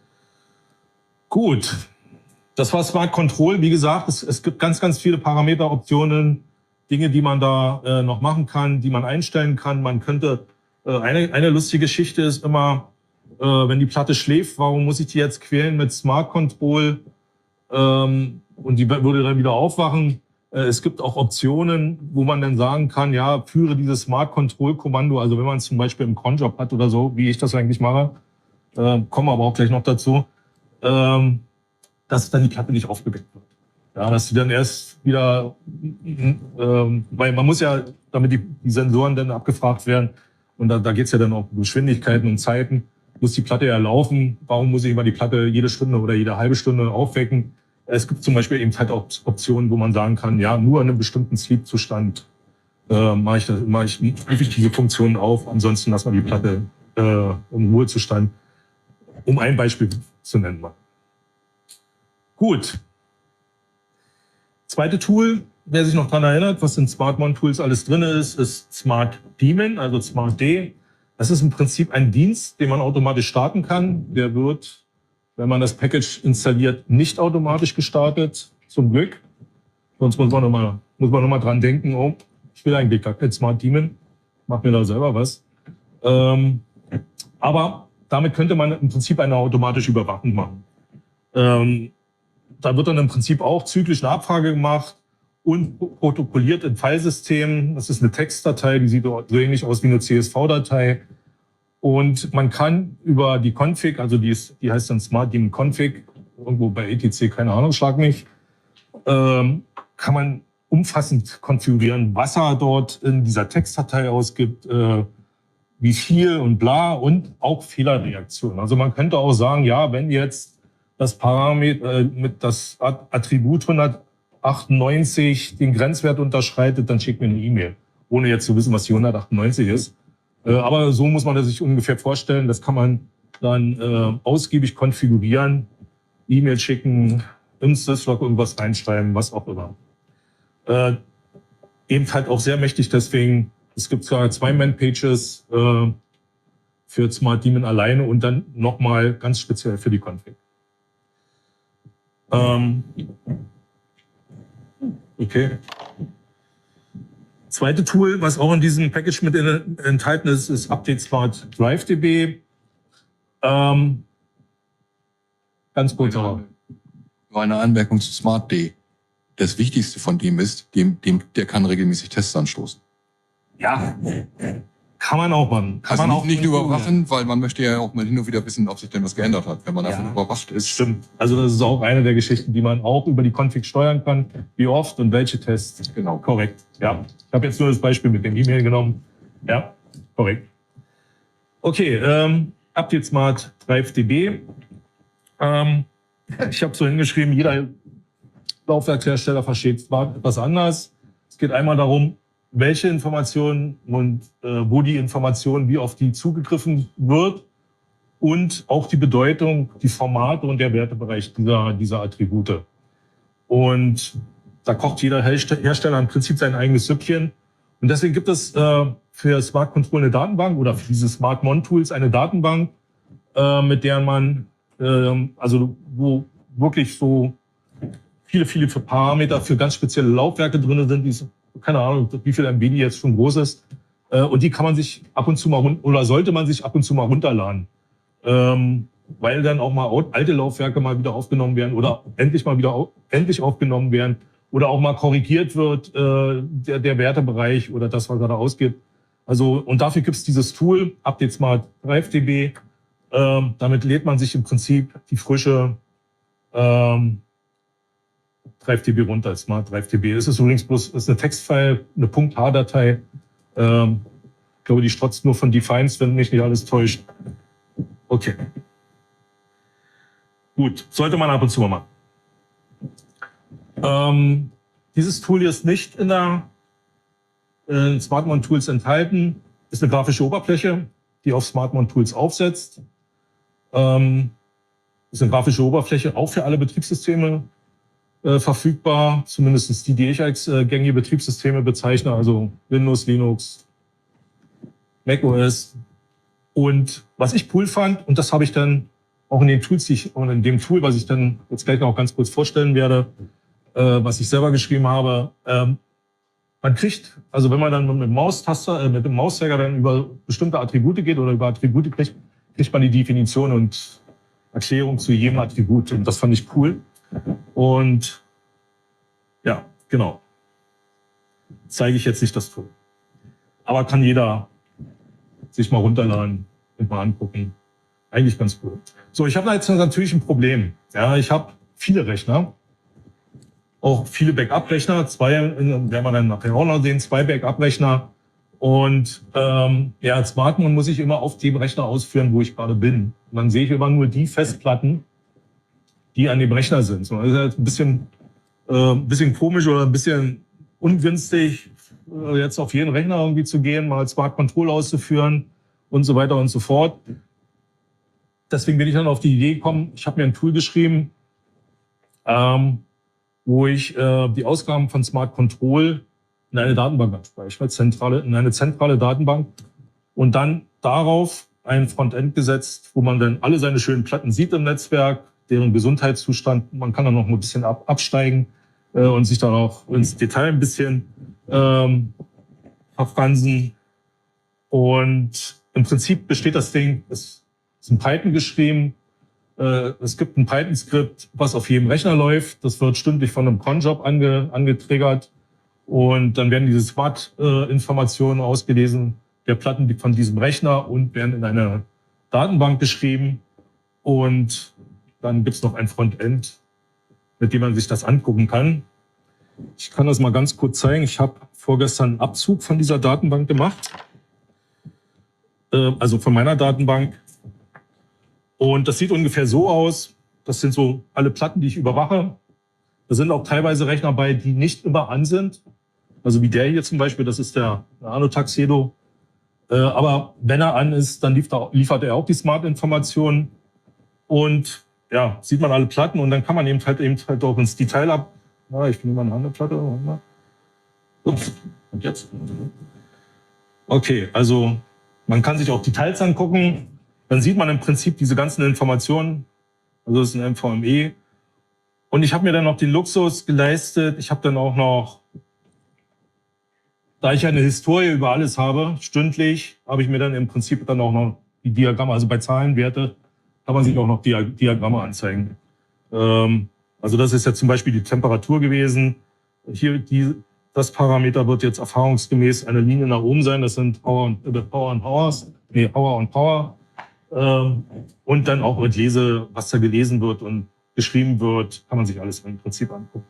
Gut. Das war Smart Control. Wie gesagt, es gibt ganz, ganz viele Parameteroptionen, Dinge, die man da noch machen kann, die man einstellen kann. Man könnte, eine lustige Geschichte ist immer, wenn die Platte schläft, warum muss ich die jetzt quälen mit Smart Control? Und die würde dann wieder aufwachen. Es gibt auch Optionen, wo man dann sagen kann, ja, führe dieses Smart Control Kommando, also wenn man es zum Beispiel im Cronjob hat oder so, wie ich das eigentlich mache, kommen wir aber auch gleich noch dazu, dass dann die Platte nicht aufgeweckt wird. Ja, dass sie dann erst wieder, weil man muss ja, damit die Sensoren dann abgefragt werden, und da geht's ja dann auch um Geschwindigkeiten und Zeiten, muss die Platte ja laufen. Warum muss ich immer die Platte jede Stunde oder jede halbe Stunde aufwecken? Es gibt zum Beispiel eben halt auch Optionen, wo man sagen kann, ja, nur in einem bestimmten Sleep-Zustand mache ich diese Funktionen auf. Ansonsten lassen wir die Platte im Ruhezustand, um ein Beispiel zu nennen. Gut. Zweite Tool, wer sich noch daran erinnert, was in SmartMon-Tools alles drin ist Smart Daemon, also Smart D. Das ist im Prinzip ein Dienst, den man automatisch starten kann. Der wird, wenn man das Package installiert, nicht automatisch gestartet, zum Glück. Sonst muss man noch mal dran denken, oh, ich will eigentlich gar kein Smart Daemon, mach mir da selber was. Aber damit könnte man im Prinzip eine automatische Überwachung machen. Da wird dann im Prinzip auch zyklisch eine Abfrage gemacht und protokolliert in Filesystemen. Das ist eine Textdatei, die sieht so ähnlich aus wie eine CSV-Datei. Und man kann über die Config, also die heißt dann Smart Daemon Config, irgendwo bei etc, keine Ahnung, schlag mich, kann man umfassend konfigurieren, was er dort in dieser Textdatei ausgibt, wie viel und bla, und auch Fehlerreaktionen. Also man könnte auch sagen, ja, wenn jetzt das Parameter mit das Attribut 198 den Grenzwert unterschreitet, dann schickt mir eine E-Mail, ohne jetzt zu wissen, was die 198 ist. Aber so muss man das sich ungefähr vorstellen. Das kann man dann ausgiebig konfigurieren, E-Mail schicken, im Syslog irgendwas reinschreiben, was auch immer. Eben halt auch sehr mächtig, deswegen, es gibt zwar 2 Man-Pages für Smart Daemon alleine und dann nochmal ganz speziell für die Config. Okay. Zweite Tool, was auch in diesem Package mit enthalten ist, ist Update Smart Drive DB. Ganz kurz. Nur eine Anmerkung zu SmartD. Das Wichtigste von dem ist, der kann regelmäßig Tests anstoßen. Ja, kann man auch machen. Kann Also man auch nicht überwachen, weil man möchte ja auch mal hin und wieder wissen, ob sich denn was geändert hat, wenn man Ja. einfach überwacht ist. Stimmt. Also das ist auch eine der Geschichten, die man auch über die Config steuern kann. Wie oft und welche Tests. Genau. Korrekt. Ja. Ich habe jetzt nur das Beispiel mit dem E-Mail genommen. Ja, korrekt. Okay, Update Smart Drive DB. Ich habe so hingeschrieben, jeder Laufwerkshersteller versteht etwas anders. Es geht einmal darum, welche Informationen und wo die Informationen, wie auf die zugegriffen wird und auch die Bedeutung, die Formate und der Wertebereich dieser Attribute. Und da kocht jeder Hersteller im Prinzip sein eigenes Süppchen. Und deswegen gibt es für Smart Control eine Datenbank oder für diese Smart Mon Tools eine Datenbank, mit der man, also wo wirklich so viele Parameter für ganz spezielle Laufwerke drin sind, die keine Ahnung, wie viel MB die jetzt schon groß ist. Und die kann man sich ab und zu mal oder sollte man sich ab und zu mal runterladen. Weil dann auch mal alte Laufwerke mal wieder aufgenommen werden oder endlich aufgenommen werden oder auch mal korrigiert wird, der Wertebereich oder das, was er da ausgibt. Also, und dafür gibt es dieses Tool, Update Smart Drive DB. Damit lädt man sich im Prinzip die frische Drive DB runter, Smart Drive DB. Es ist übrigens bloß ist eine Textfile, eine .h-Datei. Ich glaube, die strotzt nur von Defines, wenn mich nicht alles täuscht. Okay. Gut, sollte man ab und zu mal machen. Dieses Tool hier ist nicht in der SmartMon Tools enthalten. Ist eine grafische Oberfläche, die auf SmartMon Tools aufsetzt. Ist eine grafische Oberfläche auch für alle Betriebssysteme verfügbar, zumindest die ich als gängige Betriebssysteme bezeichne, also Windows, Linux, macOS. Und was ich cool fand, und das habe ich dann auch in den Tools, in dem Tool, was ich dann jetzt gleich noch ganz kurz vorstellen werde, was ich selber geschrieben habe, man kriegt, also wenn man dann mit dem Maustaster, mit dem Mauszeiger dann über bestimmte Attribute geht oder über Attribute kriegt man die Definition und Erklärung zu jedem Attribut. Und das fand ich cool. Und ja, genau. Zeige ich jetzt nicht das Tool. Aber kann jeder sich mal runterladen und mal angucken. Eigentlich ganz cool. So, ich habe jetzt natürlich ein Problem. Ja, ich habe viele Rechner. Auch viele Backup-Rechner. 2, werden wir dann nachher auch noch sehen, 2 Backup-Rechner. Und ja, SmartMon muss ich immer auf dem Rechner ausführen, wo ich gerade bin. Und dann sehe ich immer nur die Festplatten, die an dem Rechner sind. So, das ist halt ein bisschen komisch oder ein bisschen ungünstig, jetzt auf jeden Rechner irgendwie zu gehen, mal Smart Control auszuführen und so weiter und so fort. Deswegen bin ich dann auf die Idee gekommen, ich habe mir ein Tool geschrieben, wo ich die Ausgaben von Smart Control in eine Datenbank abspeichere, in eine zentrale Datenbank und dann darauf ein Frontend gesetzt, wo man dann alle seine schönen Platten sieht im Netzwerk, deren Gesundheitszustand. Man kann dann noch ein bisschen absteigen und sich dann auch ins Detail ein bisschen verfransen. Und im Prinzip besteht das Ding, es ist in Python geschrieben. Es gibt ein Python-Skript, was auf jedem Rechner läuft. Das wird stündlich von einem Cronjob angetriggert. Und dann werden diese Smart-Informationen ausgelesen der Platten von diesem Rechner und werden in eine Datenbank geschrieben. Und dann gibt's noch ein Frontend, mit dem man sich das angucken kann. Ich kann das mal ganz kurz zeigen. Ich habe vorgestern einen Abzug von dieser Datenbank gemacht. Also von meiner Datenbank. Und das sieht ungefähr so aus. Das sind so alle Platten, die ich überwache. Da sind auch teilweise Rechner bei, die nicht immer an sind. Also wie der hier zum Beispiel, das ist der Nano Tuxedo. Aber wenn er an ist, dann liefert er auch die Smart-Informationen. Und ja, sieht man alle Platten und dann kann man eben halt auch ins Detail ab. Na, ich bin immer eine andere Platte. Ups, und jetzt? Okay, also man kann sich auch Details angucken. Dann sieht man im Prinzip diese ganzen Informationen. Also das ist ein MVME. Und ich habe mir dann noch den Luxus geleistet. Ich habe dann auch noch, da ich eine Historie über alles habe, stündlich, habe ich mir dann im Prinzip dann auch noch die Diagramme, also bei Zahlenwerte, kann man sich auch noch Diagramme anzeigen. Also das ist jetzt zum Beispiel die Temperatur gewesen. Hier das Parameter wird jetzt erfahrungsgemäß eine Linie nach oben sein. Das sind Hour und Power. Und dann auch mit Lese, was da gelesen wird und geschrieben wird, kann man sich alles im Prinzip angucken.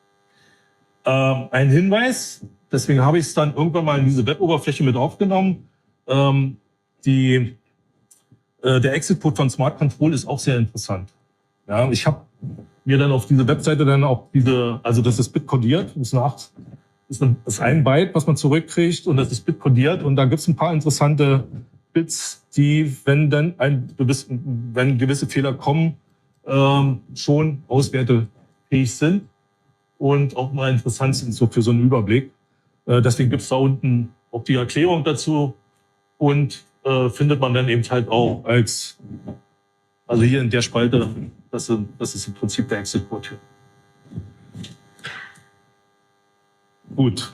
Ein Hinweis, deswegen habe ich es dann irgendwann mal in diese Web-Oberfläche mit aufgenommen. Der Exit-Code von Smart Control ist auch sehr interessant. Ja, ich habe mir dann auf diese Webseite dann auch also das ist bitkodiert, das ist ein Byte, was man zurückkriegt und das ist bitkodiert und da gibt es ein paar interessante Bits, die, wenn gewisse Fehler kommen, schon auswertefähig sind und auch mal interessant sind so für so einen Überblick. Deswegen gibt es da unten auch die Erklärung dazu und findet man dann eben halt auch also hier in der Spalte, das ist im Prinzip der Exit-Code hier. Gut.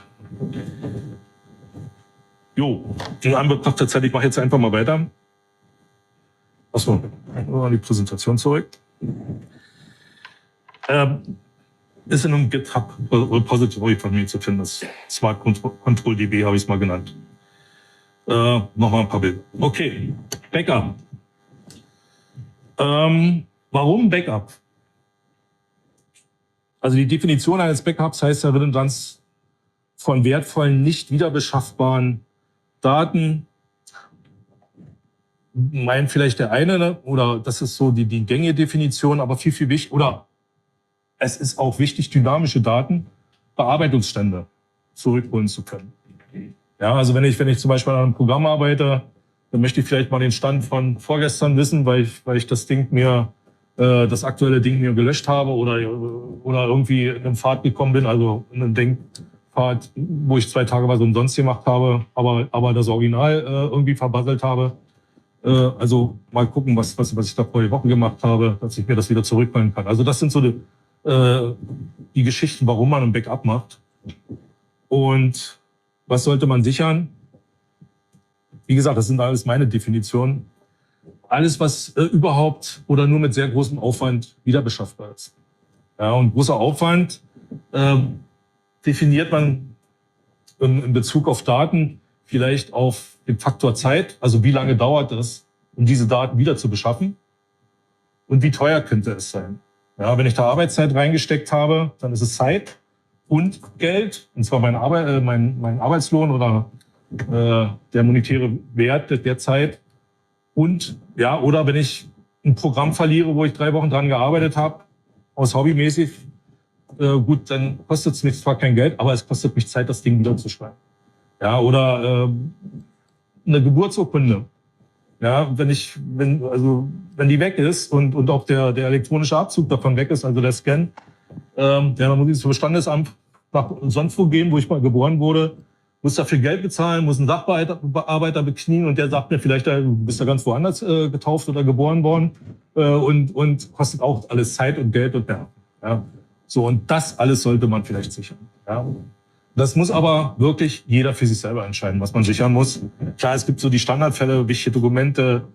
Jo, in Anbetracht der Zeit, ich mache jetzt einfach mal weiter. Achso, die Präsentation zurück. Ist in einem GitHub-Repository von mir zu finden. Das Smart Control DB habe ich es mal genannt. Nochmal ein paar Bilder. Okay, Backup. Warum Backup? Also die Definition eines Backups heißt ja Redundanz von wertvollen, nicht wiederbeschaffbaren Daten. Meint vielleicht der eine, oder das ist so die gängige Definition, aber viel wichtiger, oder es ist auch wichtig, dynamische Daten, Bearbeitungsstände zurückholen zu können. Ja, also wenn ich zum Beispiel an einem Programm arbeite, dann möchte ich vielleicht mal den Stand von vorgestern wissen, weil ich das aktuelle Ding mir gelöscht habe oder irgendwie in einem Pfad gekommen bin, also in einem Denkpfad, wo ich 2 Tage was umsonst gemacht habe, aber das Original irgendwie verbasselt habe. Also mal gucken, was ich da vor Wochen gemacht habe, dass ich mir das wieder zurückholen kann. Also das sind so die Geschichten, warum man ein Backup macht. Und was sollte man sichern? Wie gesagt, das sind alles meine Definitionen. Alles, was überhaupt oder nur mit sehr großem Aufwand wieder beschaffbar ist. Ja, und großer Aufwand definiert man in Bezug auf Daten vielleicht auf den Faktor Zeit, also wie lange dauert es, um diese Daten wieder zu beschaffen und wie teuer könnte es sein. Ja, wenn ich da Arbeitszeit reingesteckt habe, dann ist es Zeit und Geld, und zwar mein Arbeitslohn oder der monetäre Wert der Zeit. Und ja, oder wenn ich ein Programm verliere, wo ich 3 Wochen dran gearbeitet habe, aus hobbymäßig, gut, dann kostet es mich zwar kein Geld, aber es kostet mich Zeit, das Ding wieder zu schreiben. Ja, oder eine Geburtsurkunde. Ja, wenn die weg ist und auch der elektronische Abzug davon weg ist, also der Scan, dann muss ich zum Standesamt nach sonst wo gehen, wo ich mal geboren wurde, muss dafür Geld bezahlen, muss einen Sachbearbeiter beknien und der sagt mir vielleicht, du bist ja ganz woanders getauft oder geboren worden und kostet auch alles Zeit und Geld und Nerven. Ja. So, und das alles sollte man vielleicht sichern. Ja. Das muss aber wirklich jeder für sich selber entscheiden, was man sichern muss. Klar, es gibt so die Standardfälle, wichtige Dokumente,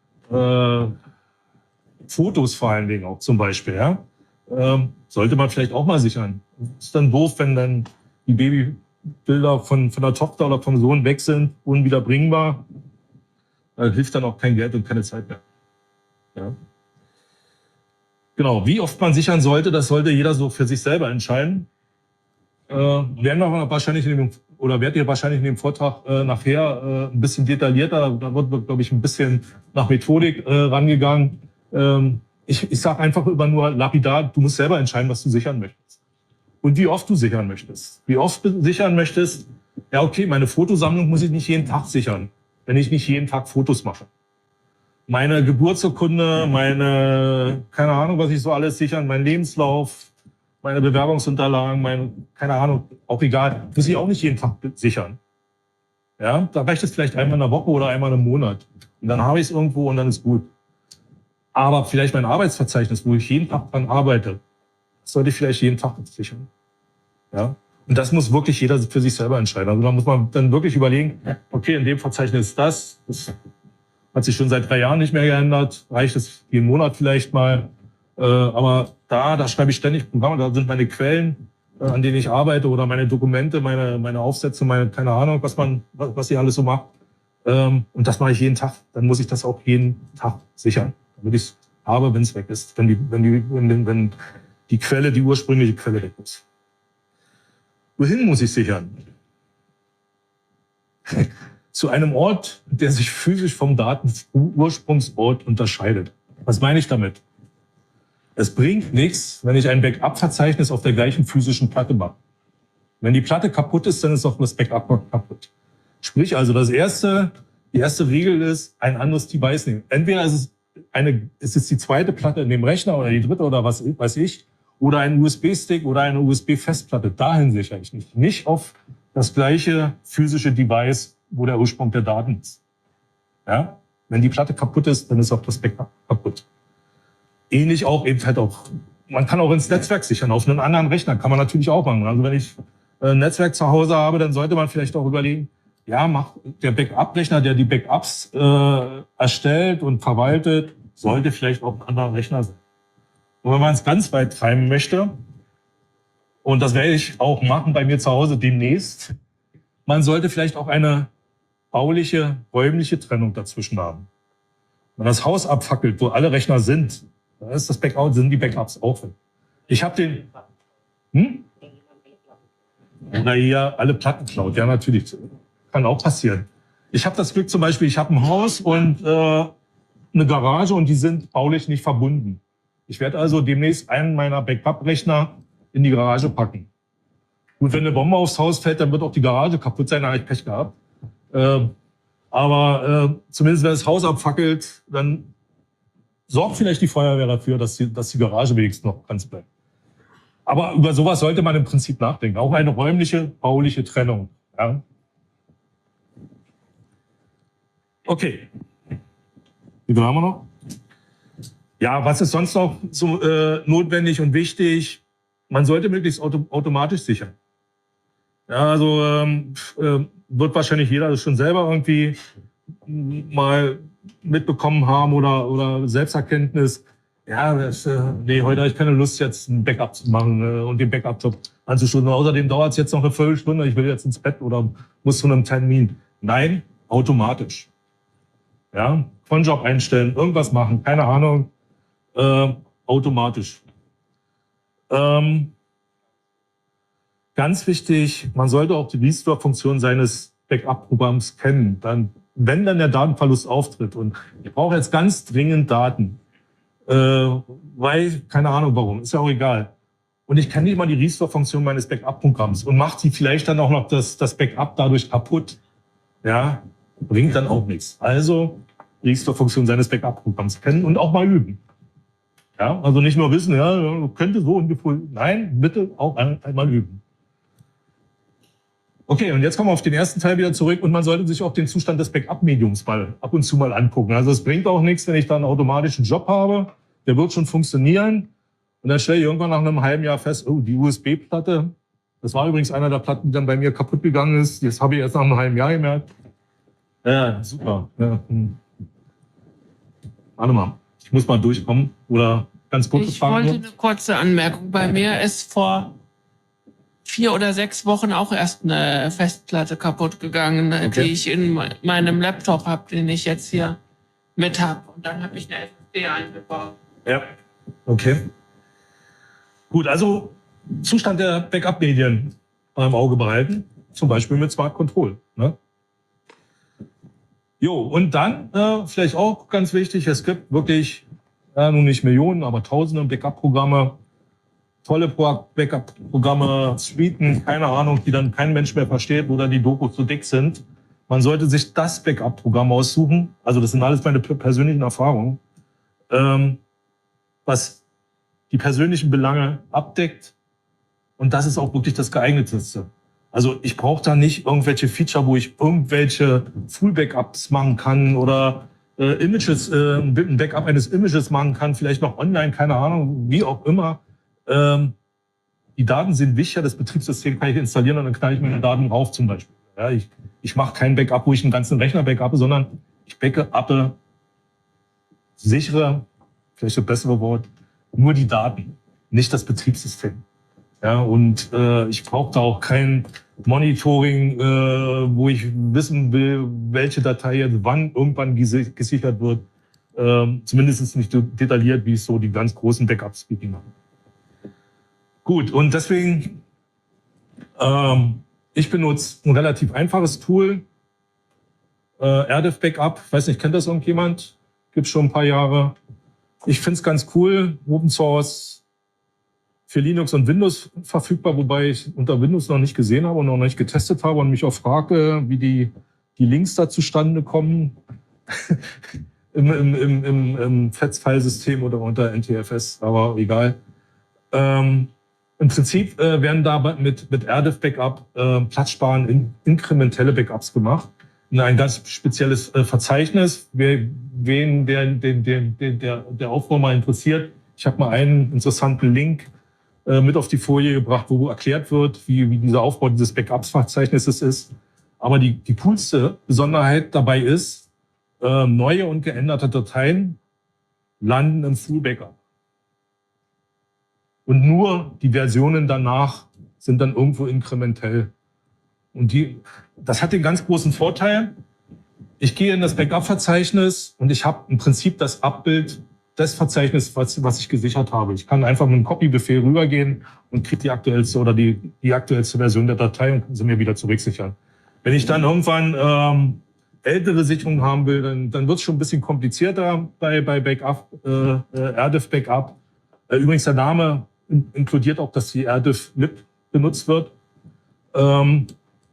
Fotos vor allen Dingen auch zum Beispiel. Ja. Sollte man vielleicht auch mal sichern. Ist dann doof, wenn dann die Babybilder von der Tochter oder vom Sohn weg sind, unwiederbringbar. Da hilft dann auch kein Geld und keine Zeit mehr. Ja. Genau, wie oft man sichern sollte, das sollte jeder so für sich selber entscheiden. Werdet ihr wahrscheinlich in dem Vortrag nachher ein bisschen detaillierter, da wird, glaube ich, ein bisschen nach Methodik rangegangen. Ich sage einfach immer nur lapidar, du musst selber entscheiden, was du sichern möchtest. Und wie oft du sichern möchtest. Wie oft du sichern möchtest, ja okay, meine Fotosammlung muss ich nicht jeden Tag sichern. wenn ich nicht jeden Tag Fotos mache. Meine Geburtsurkunde, keine Ahnung, was ich so alles sichern, mein Lebenslauf, meine Bewerbungsunterlagen, keine Ahnung, auch egal, muss ich auch nicht jeden Tag sichern. Ja, da reicht es vielleicht einmal in der Woche oder einmal im Monat. Und dann habe ich es irgendwo und dann ist gut. Aber vielleicht mein Arbeitsverzeichnis, wo ich jeden Tag dran arbeite, das sollte ich vielleicht jeden Tag sichern. Ja. Und das muss wirklich jeder für sich selber entscheiden. Also da muss man dann wirklich überlegen, okay, in dem Verzeichnis ist das hat sich schon seit 3 Jahren nicht mehr geändert, reicht es jeden Monat vielleicht mal. Aber da schreibe ich ständig Programme, da sind meine Quellen, an denen ich arbeite oder meine Dokumente, meine Aufsätze, keine Ahnung, was ich alles so mache. Und das mache ich jeden Tag. Dann muss ich das auch jeden Tag sichern, damit ich es habe, wenn es weg ist, wenn die Quelle, die ursprüngliche Quelle weg ist. Wohin muss ich sichern? Zu einem Ort, der sich physisch vom Datenursprungsort unterscheidet. Was meine ich damit? Es bringt nichts, wenn ich ein Backup-Verzeichnis auf der gleichen physischen Platte mache. Wenn die Platte kaputt ist, dann ist auch das Backup kaputt. Sprich also, die erste Regel ist, ein anderes Device nehmen. Entweder ist es die zweite Platte in dem Rechner oder die dritte oder was weiß ich, oder ein USB-Stick oder eine USB-Festplatte. Dahin sichere ich mich. Nicht auf das gleiche physische Device, wo der Ursprung der Daten ist. Ja? Wenn die Platte kaputt ist, dann ist auch das Backup kaputt. Ähnlich auch, man kann auch ins Netzwerk sichern, auf einen anderen Rechner kann man natürlich auch machen. Also wenn ich ein Netzwerk zu Hause habe, dann sollte man vielleicht auch überlegen, ja, der Backup-Rechner, der die Backups erstellt und verwaltet, sollte vielleicht auch ein anderer Rechner sein. Und wenn man es ganz weit treiben möchte, und das werde ich auch machen bei mir zu Hause demnächst, man sollte vielleicht auch eine bauliche, räumliche Trennung dazwischen haben. Wenn das Haus abfackelt, wo alle Rechner sind, dann ist sind die Backups auch weg. Ich habe oder hier alle Platten klaut. Ja, natürlich. Kann auch passieren. Ich habe das Glück zum Beispiel, ich habe ein Haus und eine Garage und die sind baulich nicht verbunden. Ich werde also demnächst einen meiner Backup-Rechner in die Garage packen. Gut, wenn eine Bombe aufs Haus fällt, dann wird auch die Garage kaputt sein, da habe ich Pech gehabt. Aber zumindest wenn das Haus abfackelt, dann sorgt vielleicht die Feuerwehr dafür, dass die Garage wenigstens noch ganz bleibt. Aber über sowas sollte man im Prinzip nachdenken. Auch eine räumliche, bauliche Trennung. Ja? Okay. Wie viel haben wir noch? Ja, was ist sonst noch so notwendig und wichtig? Man sollte möglichst automatisch sichern. Ja, also wird wahrscheinlich jeder das schon selber irgendwie mal mitbekommen haben oder Selbsterkenntnis. Ja, nee, heute habe ich keine Lust, jetzt ein Backup zu machen und den Backup-Job anzustoßen. Außerdem dauert es jetzt noch eine Viertelstunde, ich will jetzt ins Bett oder muss zu einem Termin. Nein, automatisch. Ja, Cronjob einstellen, irgendwas machen, keine Ahnung, automatisch. Ganz wichtig, man sollte auch die Restore-Funktion seines Backup-Programms kennen. Wenn dann der Datenverlust auftritt und ich brauche jetzt ganz dringend Daten, weil, keine Ahnung warum, ist ja auch egal. Und ich kenne nicht mal die Restore-Funktion meines Backup-Programms und macht sie vielleicht dann auch noch das Backup dadurch kaputt. Ja, bringt dann auch nichts. Also Restore-Funktion seines Backup-Programms kennen und auch mal üben. Ja, also nicht nur wissen, ja, könnte so ungefähr. Nein, bitte auch einmal üben. Okay, und jetzt kommen wir auf den ersten Teil wieder zurück und man sollte sich auch den Zustand des Backup-Mediums mal ab und zu mal angucken. Also es bringt auch nichts, wenn ich da einen automatischen Job habe, der wird schon funktionieren und dann stelle ich irgendwann nach einem halben Jahr fest, oh, die USB-Platte, das war übrigens einer der Platten, die dann bei mir kaputt gegangen ist, das habe ich erst nach einem halben Jahr gemerkt. Ja, super. Ja. Warte mal, ich muss mal durchkommen oder ganz kurz Ich fragen. wollte eine kurze Anmerkung. Bei mir ist vor 4 oder 6 Wochen auch erst eine Festplatte kaputt gegangen, Okay. die ich in meinem Laptop habe, den ich jetzt hier mit habe. Und dann habe ich eine SSD eingebaut. Ja, okay. Gut, also Zustand der Backup-Medien im Auge behalten, zum Beispiel mit Smart Control. Ne? Jo, und dann vielleicht auch ganz wichtig, es gibt wirklich, nun nicht Millionen, aber Tausende Backup-Programme, tolle Backup-Programme, Suiten, keine Ahnung, die dann kein Mensch mehr versteht, wo dann die Dokus so dick sind. man sollte sich das Backup-Programm aussuchen. Also das sind alles meine persönlichen Erfahrungen, was die persönlichen Belange abdeckt. Und das ist auch wirklich das geeigneteste. Also ich brauche da nicht irgendwelche Feature, wo ich irgendwelche Full-Backups machen kann oder Images, ein Backup eines Images machen kann, vielleicht noch online, keine Ahnung, wie auch immer. Die Daten sind wichtiger, das Betriebssystem kann ich installieren und dann knall ich meine Daten rauf zum Beispiel. Ja, ich mache kein Backup, wo ich einen ganzen Rechner backuppe, sondern ich backuppe, sichere, vielleicht das bessere Wort, nur die Daten, nicht das Betriebssystem. Ja, und ich brauche da auch kein Monitoring, wo ich wissen will, welche Datei jetzt wann irgendwann gesichert wird. Zumindest nicht so detailliert, wie es so die ganz großen Backups machen. Gut, und deswegen, ich benutze ein relativ einfaches Tool, RDEF Backup. Weiß nicht, kennt das irgendjemand? Gibt schon ein paar Jahre. Ich finde es ganz cool, Open Source, für Linux und Windows verfügbar, wobei ich unter Windows noch nicht gesehen habe und noch nicht getestet habe und mich auch frage, wie die Links da zustande kommen im FATS-Filesystem oder unter NTFS, aber egal. Im Prinzip werden da mit RDEF Backup platzsparend inkrementelle Backups gemacht. In ein ganz spezielles Verzeichnis. Wen der Aufbau mal interessiert, ich habe mal einen interessanten Link mit auf die Folie gebracht, wo erklärt wird, wie dieser Aufbau dieses Backups-Verzeichnisses ist. Aber die coolste Besonderheit dabei ist, neue und geänderte Dateien landen im Full Backup. Und nur die Versionen danach sind dann irgendwo inkrementell. Und das hat den ganz großen Vorteil. Ich gehe in das Backup-Verzeichnis und ich habe im Prinzip das Abbild des Verzeichnisses, was ich gesichert habe. Ich kann einfach mit einem Copy-Befehl rübergehen und kriege die aktuellste oder die aktuellste Version der Datei und kann sie mir wieder zurücksichern. Wenn ich dann irgendwann ältere Sicherungen haben will, dann wird es schon ein bisschen komplizierter bei Backup, RDEF Backup. Übrigens der Name inkludiert auch, dass die RDEF-Lib benutzt wird, um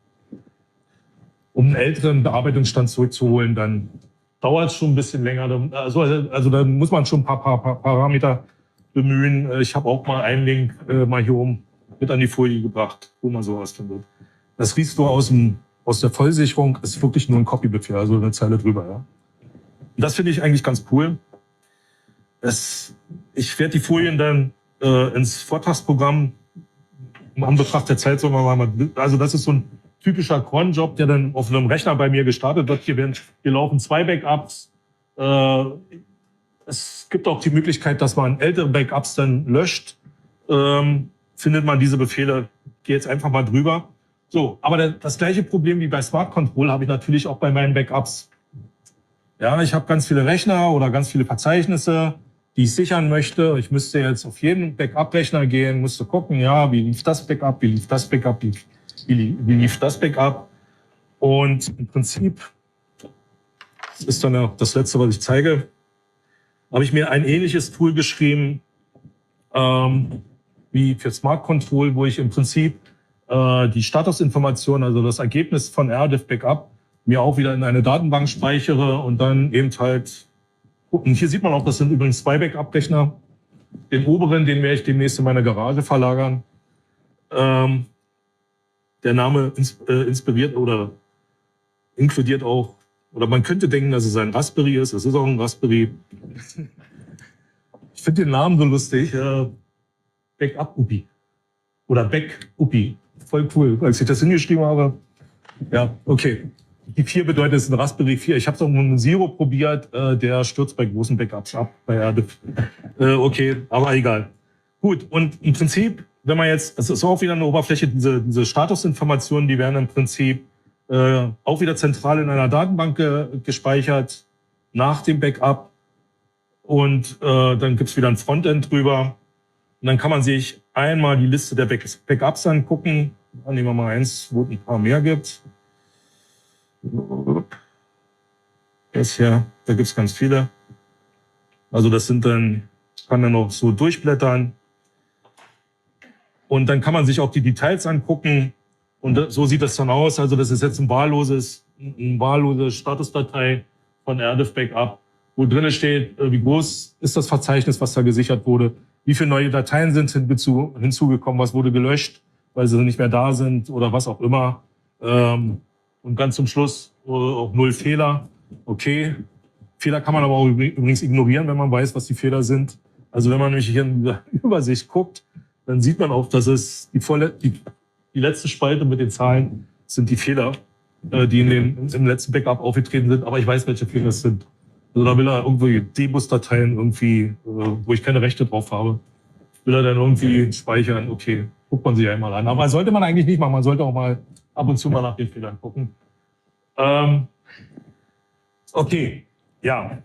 einen älteren Bearbeitungsstand zurückzuholen. Dann dauert es schon ein bisschen länger. Also da muss man schon ein paar Parameter bemühen. Ich habe auch mal einen Link mal hier oben mit an die Folie gebracht, wo man sowas findet. Das Restore aus der Vollsicherung ist wirklich nur ein Copy-Befehl, also eine Zeile drüber. Ja. Und das finde ich eigentlich ganz cool. Ich werde die Folien dann ins Vortragsprogramm im Anbetracht der Zeit, sagen wir mal, also das ist so ein typischer Cron-Job, der dann auf einem Rechner bei mir gestartet wird. Hier laufen 2 Backups. Es gibt auch die Möglichkeit, dass man ältere Backups dann löscht. Findet man diese Befehle, gehe jetzt einfach mal drüber. So, aber das gleiche Problem wie bei Smart Control habe ich natürlich auch bei meinen Backups. Ja, ich habe ganz viele Rechner oder ganz viele Verzeichnisse, die ich sichern möchte. Ich müsste jetzt auf jeden Backup-Rechner gehen, musste gucken, ja, wie lief das Backup, wie lief das Backup, wie lief das Backup. Und im Prinzip, das ist dann auch das Letzte, was ich zeige, habe ich mir ein ähnliches Tool geschrieben wie für Smart Control, wo ich im Prinzip die Statusinformation, also das Ergebnis von RDEF Backup, mir auch wieder in eine Datenbank speichere und dann eben halt gucken. Hier sieht man auch, das sind übrigens 2 Backup-Rechner. Den oberen, den werde ich demnächst in meine Garage verlagern. Der Name inspiriert oder inkludiert auch, oder man könnte denken, dass es ein Raspberry ist. Es ist auch ein Raspberry. Ich finde den Namen so lustig. Backup-Upi. Oder Back-Upi. Voll cool, als ich das hingeschrieben habe. Ja, okay. Die 4 bedeutet, es ist ein Raspberry 4. Ich habe es auch mit einem Zero probiert. Der stürzt bei großen Backups ab. Bei RDEF. Okay, aber egal. Gut, und im Prinzip, wenn man jetzt, das ist auch wieder eine Oberfläche, diese Statusinformationen, die werden im Prinzip auch wieder zentral in einer Datenbank gespeichert nach dem Backup. Und dann gibt's wieder ein Frontend drüber. Und dann kann man sich einmal die Liste der Backups angucken. Dann nehmen wir mal eins, wo es ein paar mehr gibt. Das hier, da gibt's ganz viele. Also das sind dann, kann dann noch so durchblättern. Und dann kann man sich auch die Details angucken. Und so sieht das dann aus. Also das ist jetzt ein wahlloses eine wahllose Statusdatei von RDIF Backup, wo drin steht, wie groß ist das Verzeichnis, was da gesichert wurde, wie viele neue Dateien sind hinzugekommen, was wurde gelöscht, weil sie nicht mehr da sind oder was auch immer. Und ganz zum Schluss auch 0 Fehler. Okay. Fehler kann man aber auch übrigens ignorieren, wenn man weiß, was die Fehler sind. Also wenn man nämlich hier in der Übersicht guckt, dann sieht man auch, dass es die letzte Spalte mit den Zahlen sind die Fehler, die im letzten Backup aufgetreten sind. Aber ich weiß, welche Fehler es sind. Also da will er irgendwie Debus-Dateien irgendwie, wo ich keine Rechte drauf habe, will er dann irgendwie speichern. Okay, guckt man sich einmal an. Aber sollte man eigentlich nicht machen. Man sollte auch mal ab und zu mal nach den Fehlern gucken. Okay, ja.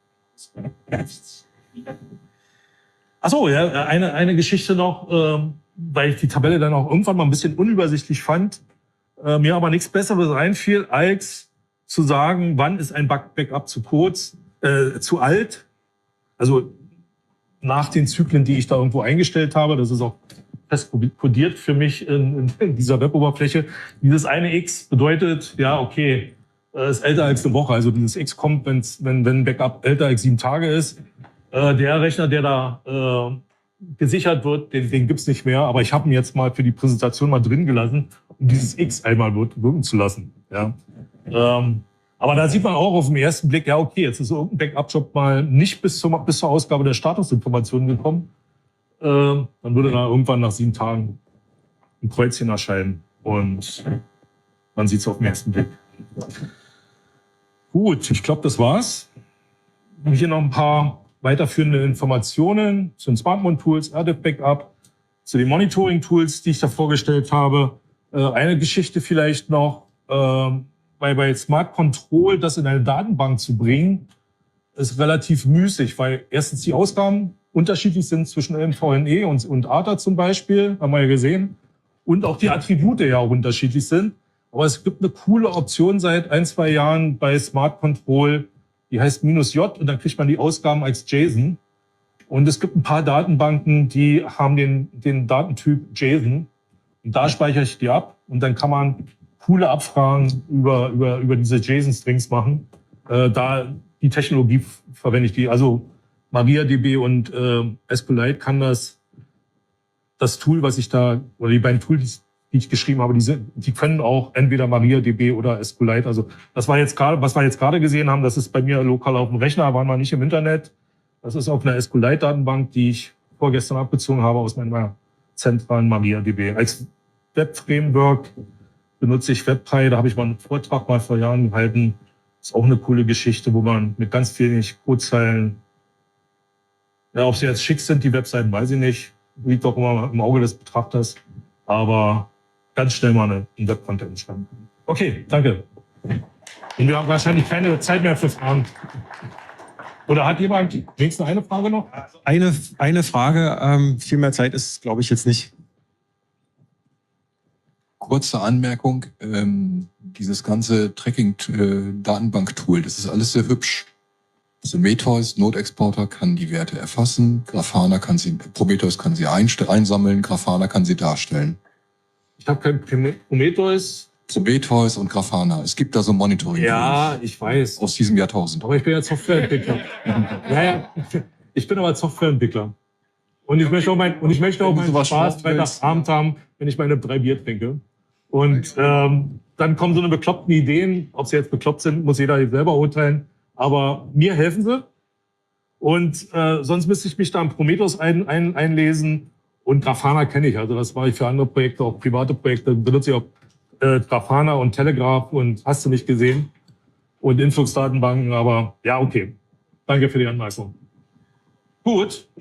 Ach so, ja, eine Geschichte noch, weil ich die Tabelle dann auch irgendwann mal ein bisschen unübersichtlich fand, mir aber nichts Besseres einfiel, als zu sagen, wann ist ein Backup zu kurz, zu alt. Also nach den Zyklen, die ich da irgendwo eingestellt habe, das ist auch fest kodiert für mich in dieser Web-Oberfläche. Dieses eine X bedeutet, ja, okay, ist älter als eine Woche. Also dieses X kommt, wenn ein Backup älter als 7 Tage ist. Der Rechner, der da gesichert wird, den gibt's nicht mehr. Aber ich habe ihn jetzt mal für die Präsentation mal drin gelassen, um dieses X einmal wirken zu lassen. Ja. Aber da sieht man auch auf den ersten Blick, ja, okay, jetzt ist irgendein Backup-Job mal nicht bis zur Ausgabe der Statusinformationen gekommen. Dann würde da irgendwann nach 7 Tagen ein Kreuzchen erscheinen. Und man sieht es auf den ersten Blick. Gut, ich glaube, das war's. Hier noch ein paar weiterführende Informationen zu den Smartphone-Tools, RDIF Backup, zu den Monitoring-Tools, die ich da vorgestellt habe. Eine Geschichte vielleicht noch, bei Smart Control das in eine Datenbank zu bringen, ist relativ müßig, weil erstens die Ausgaben unterschiedlich sind zwischen MVNE und ATA zum Beispiel, haben wir ja gesehen, und auch die Attribute ja auch unterschiedlich sind. Aber es gibt eine coole Option seit 1-2 Jahren bei Smart Control, die heißt -J und dann kriegt man die Ausgaben als JSON. Und es gibt ein paar Datenbanken, die haben den Datentyp JSON. Und da speichere ich die ab und dann kann man coole Abfragen über diese JSON-Strings machen. Da die Technologie verwende ich die. Also MariaDB und SQLite kann das Tool, was ich da, oder die beiden Tools, die ich geschrieben habe, die können auch entweder MariaDB oder SQLite. Also das war jetzt gerade, was wir jetzt gerade gesehen haben, das ist bei mir lokal auf dem Rechner, waren wir nicht im Internet. Das ist auf einer SQLite-Datenbank, die ich vorgestern abgezogen habe aus meiner zentralen MariaDB. Als Web-Framework benutze ich WebPy, da habe ich mal einen Vortrag mal vor Jahren gehalten. Das ist auch eine coole Geschichte, wo man mit ganz wenig Codezeilen, ja, ob sie jetzt schick sind, die Webseiten, weiß ich nicht. Liegt auch immer im Auge des Betrachters. Aber ganz schnell mal ein Web-Content schreiben. Okay, danke. Und wir haben wahrscheinlich keine Zeit mehr für Fragen. Oder hat jemand wenigstens eine Frage noch? Eine Frage, viel mehr Zeit ist, glaube ich, jetzt nicht. Kurze Anmerkung, dieses ganze Tracking-Datenbank-Tool, das ist alles sehr hübsch. Also Meteus, Node-Exporter, kann die Werte erfassen, Prometheus kann sie einsammeln, Grafana kann sie darstellen. Ich habe kein Prometheus. Prometheus und Grafana. Es gibt da so Monitoring. Ja, ich weiß. Aus diesem Jahrtausend. Aber ich bin ja Softwareentwickler. Ja, ich bin aber Softwareentwickler. Und ich möchte auch meinen Spaß Freitagabend haben, wenn ich meine 3 Bier trinke. Und dann kommen so eine bekloppten Ideen. Ob sie jetzt bekloppt sind, muss jeder selber urteilen. Aber mir helfen sie. Und sonst müsste ich mich da in Prometheus einlesen. Und Grafana kenne ich. Also das war ich für andere Projekte, auch private Projekte. Benutze ich auch Grafana und Telegraph und hast du nicht gesehen. Und Influx-Datenbanken. Aber ja, okay. Danke für die Anmerkung. Gut.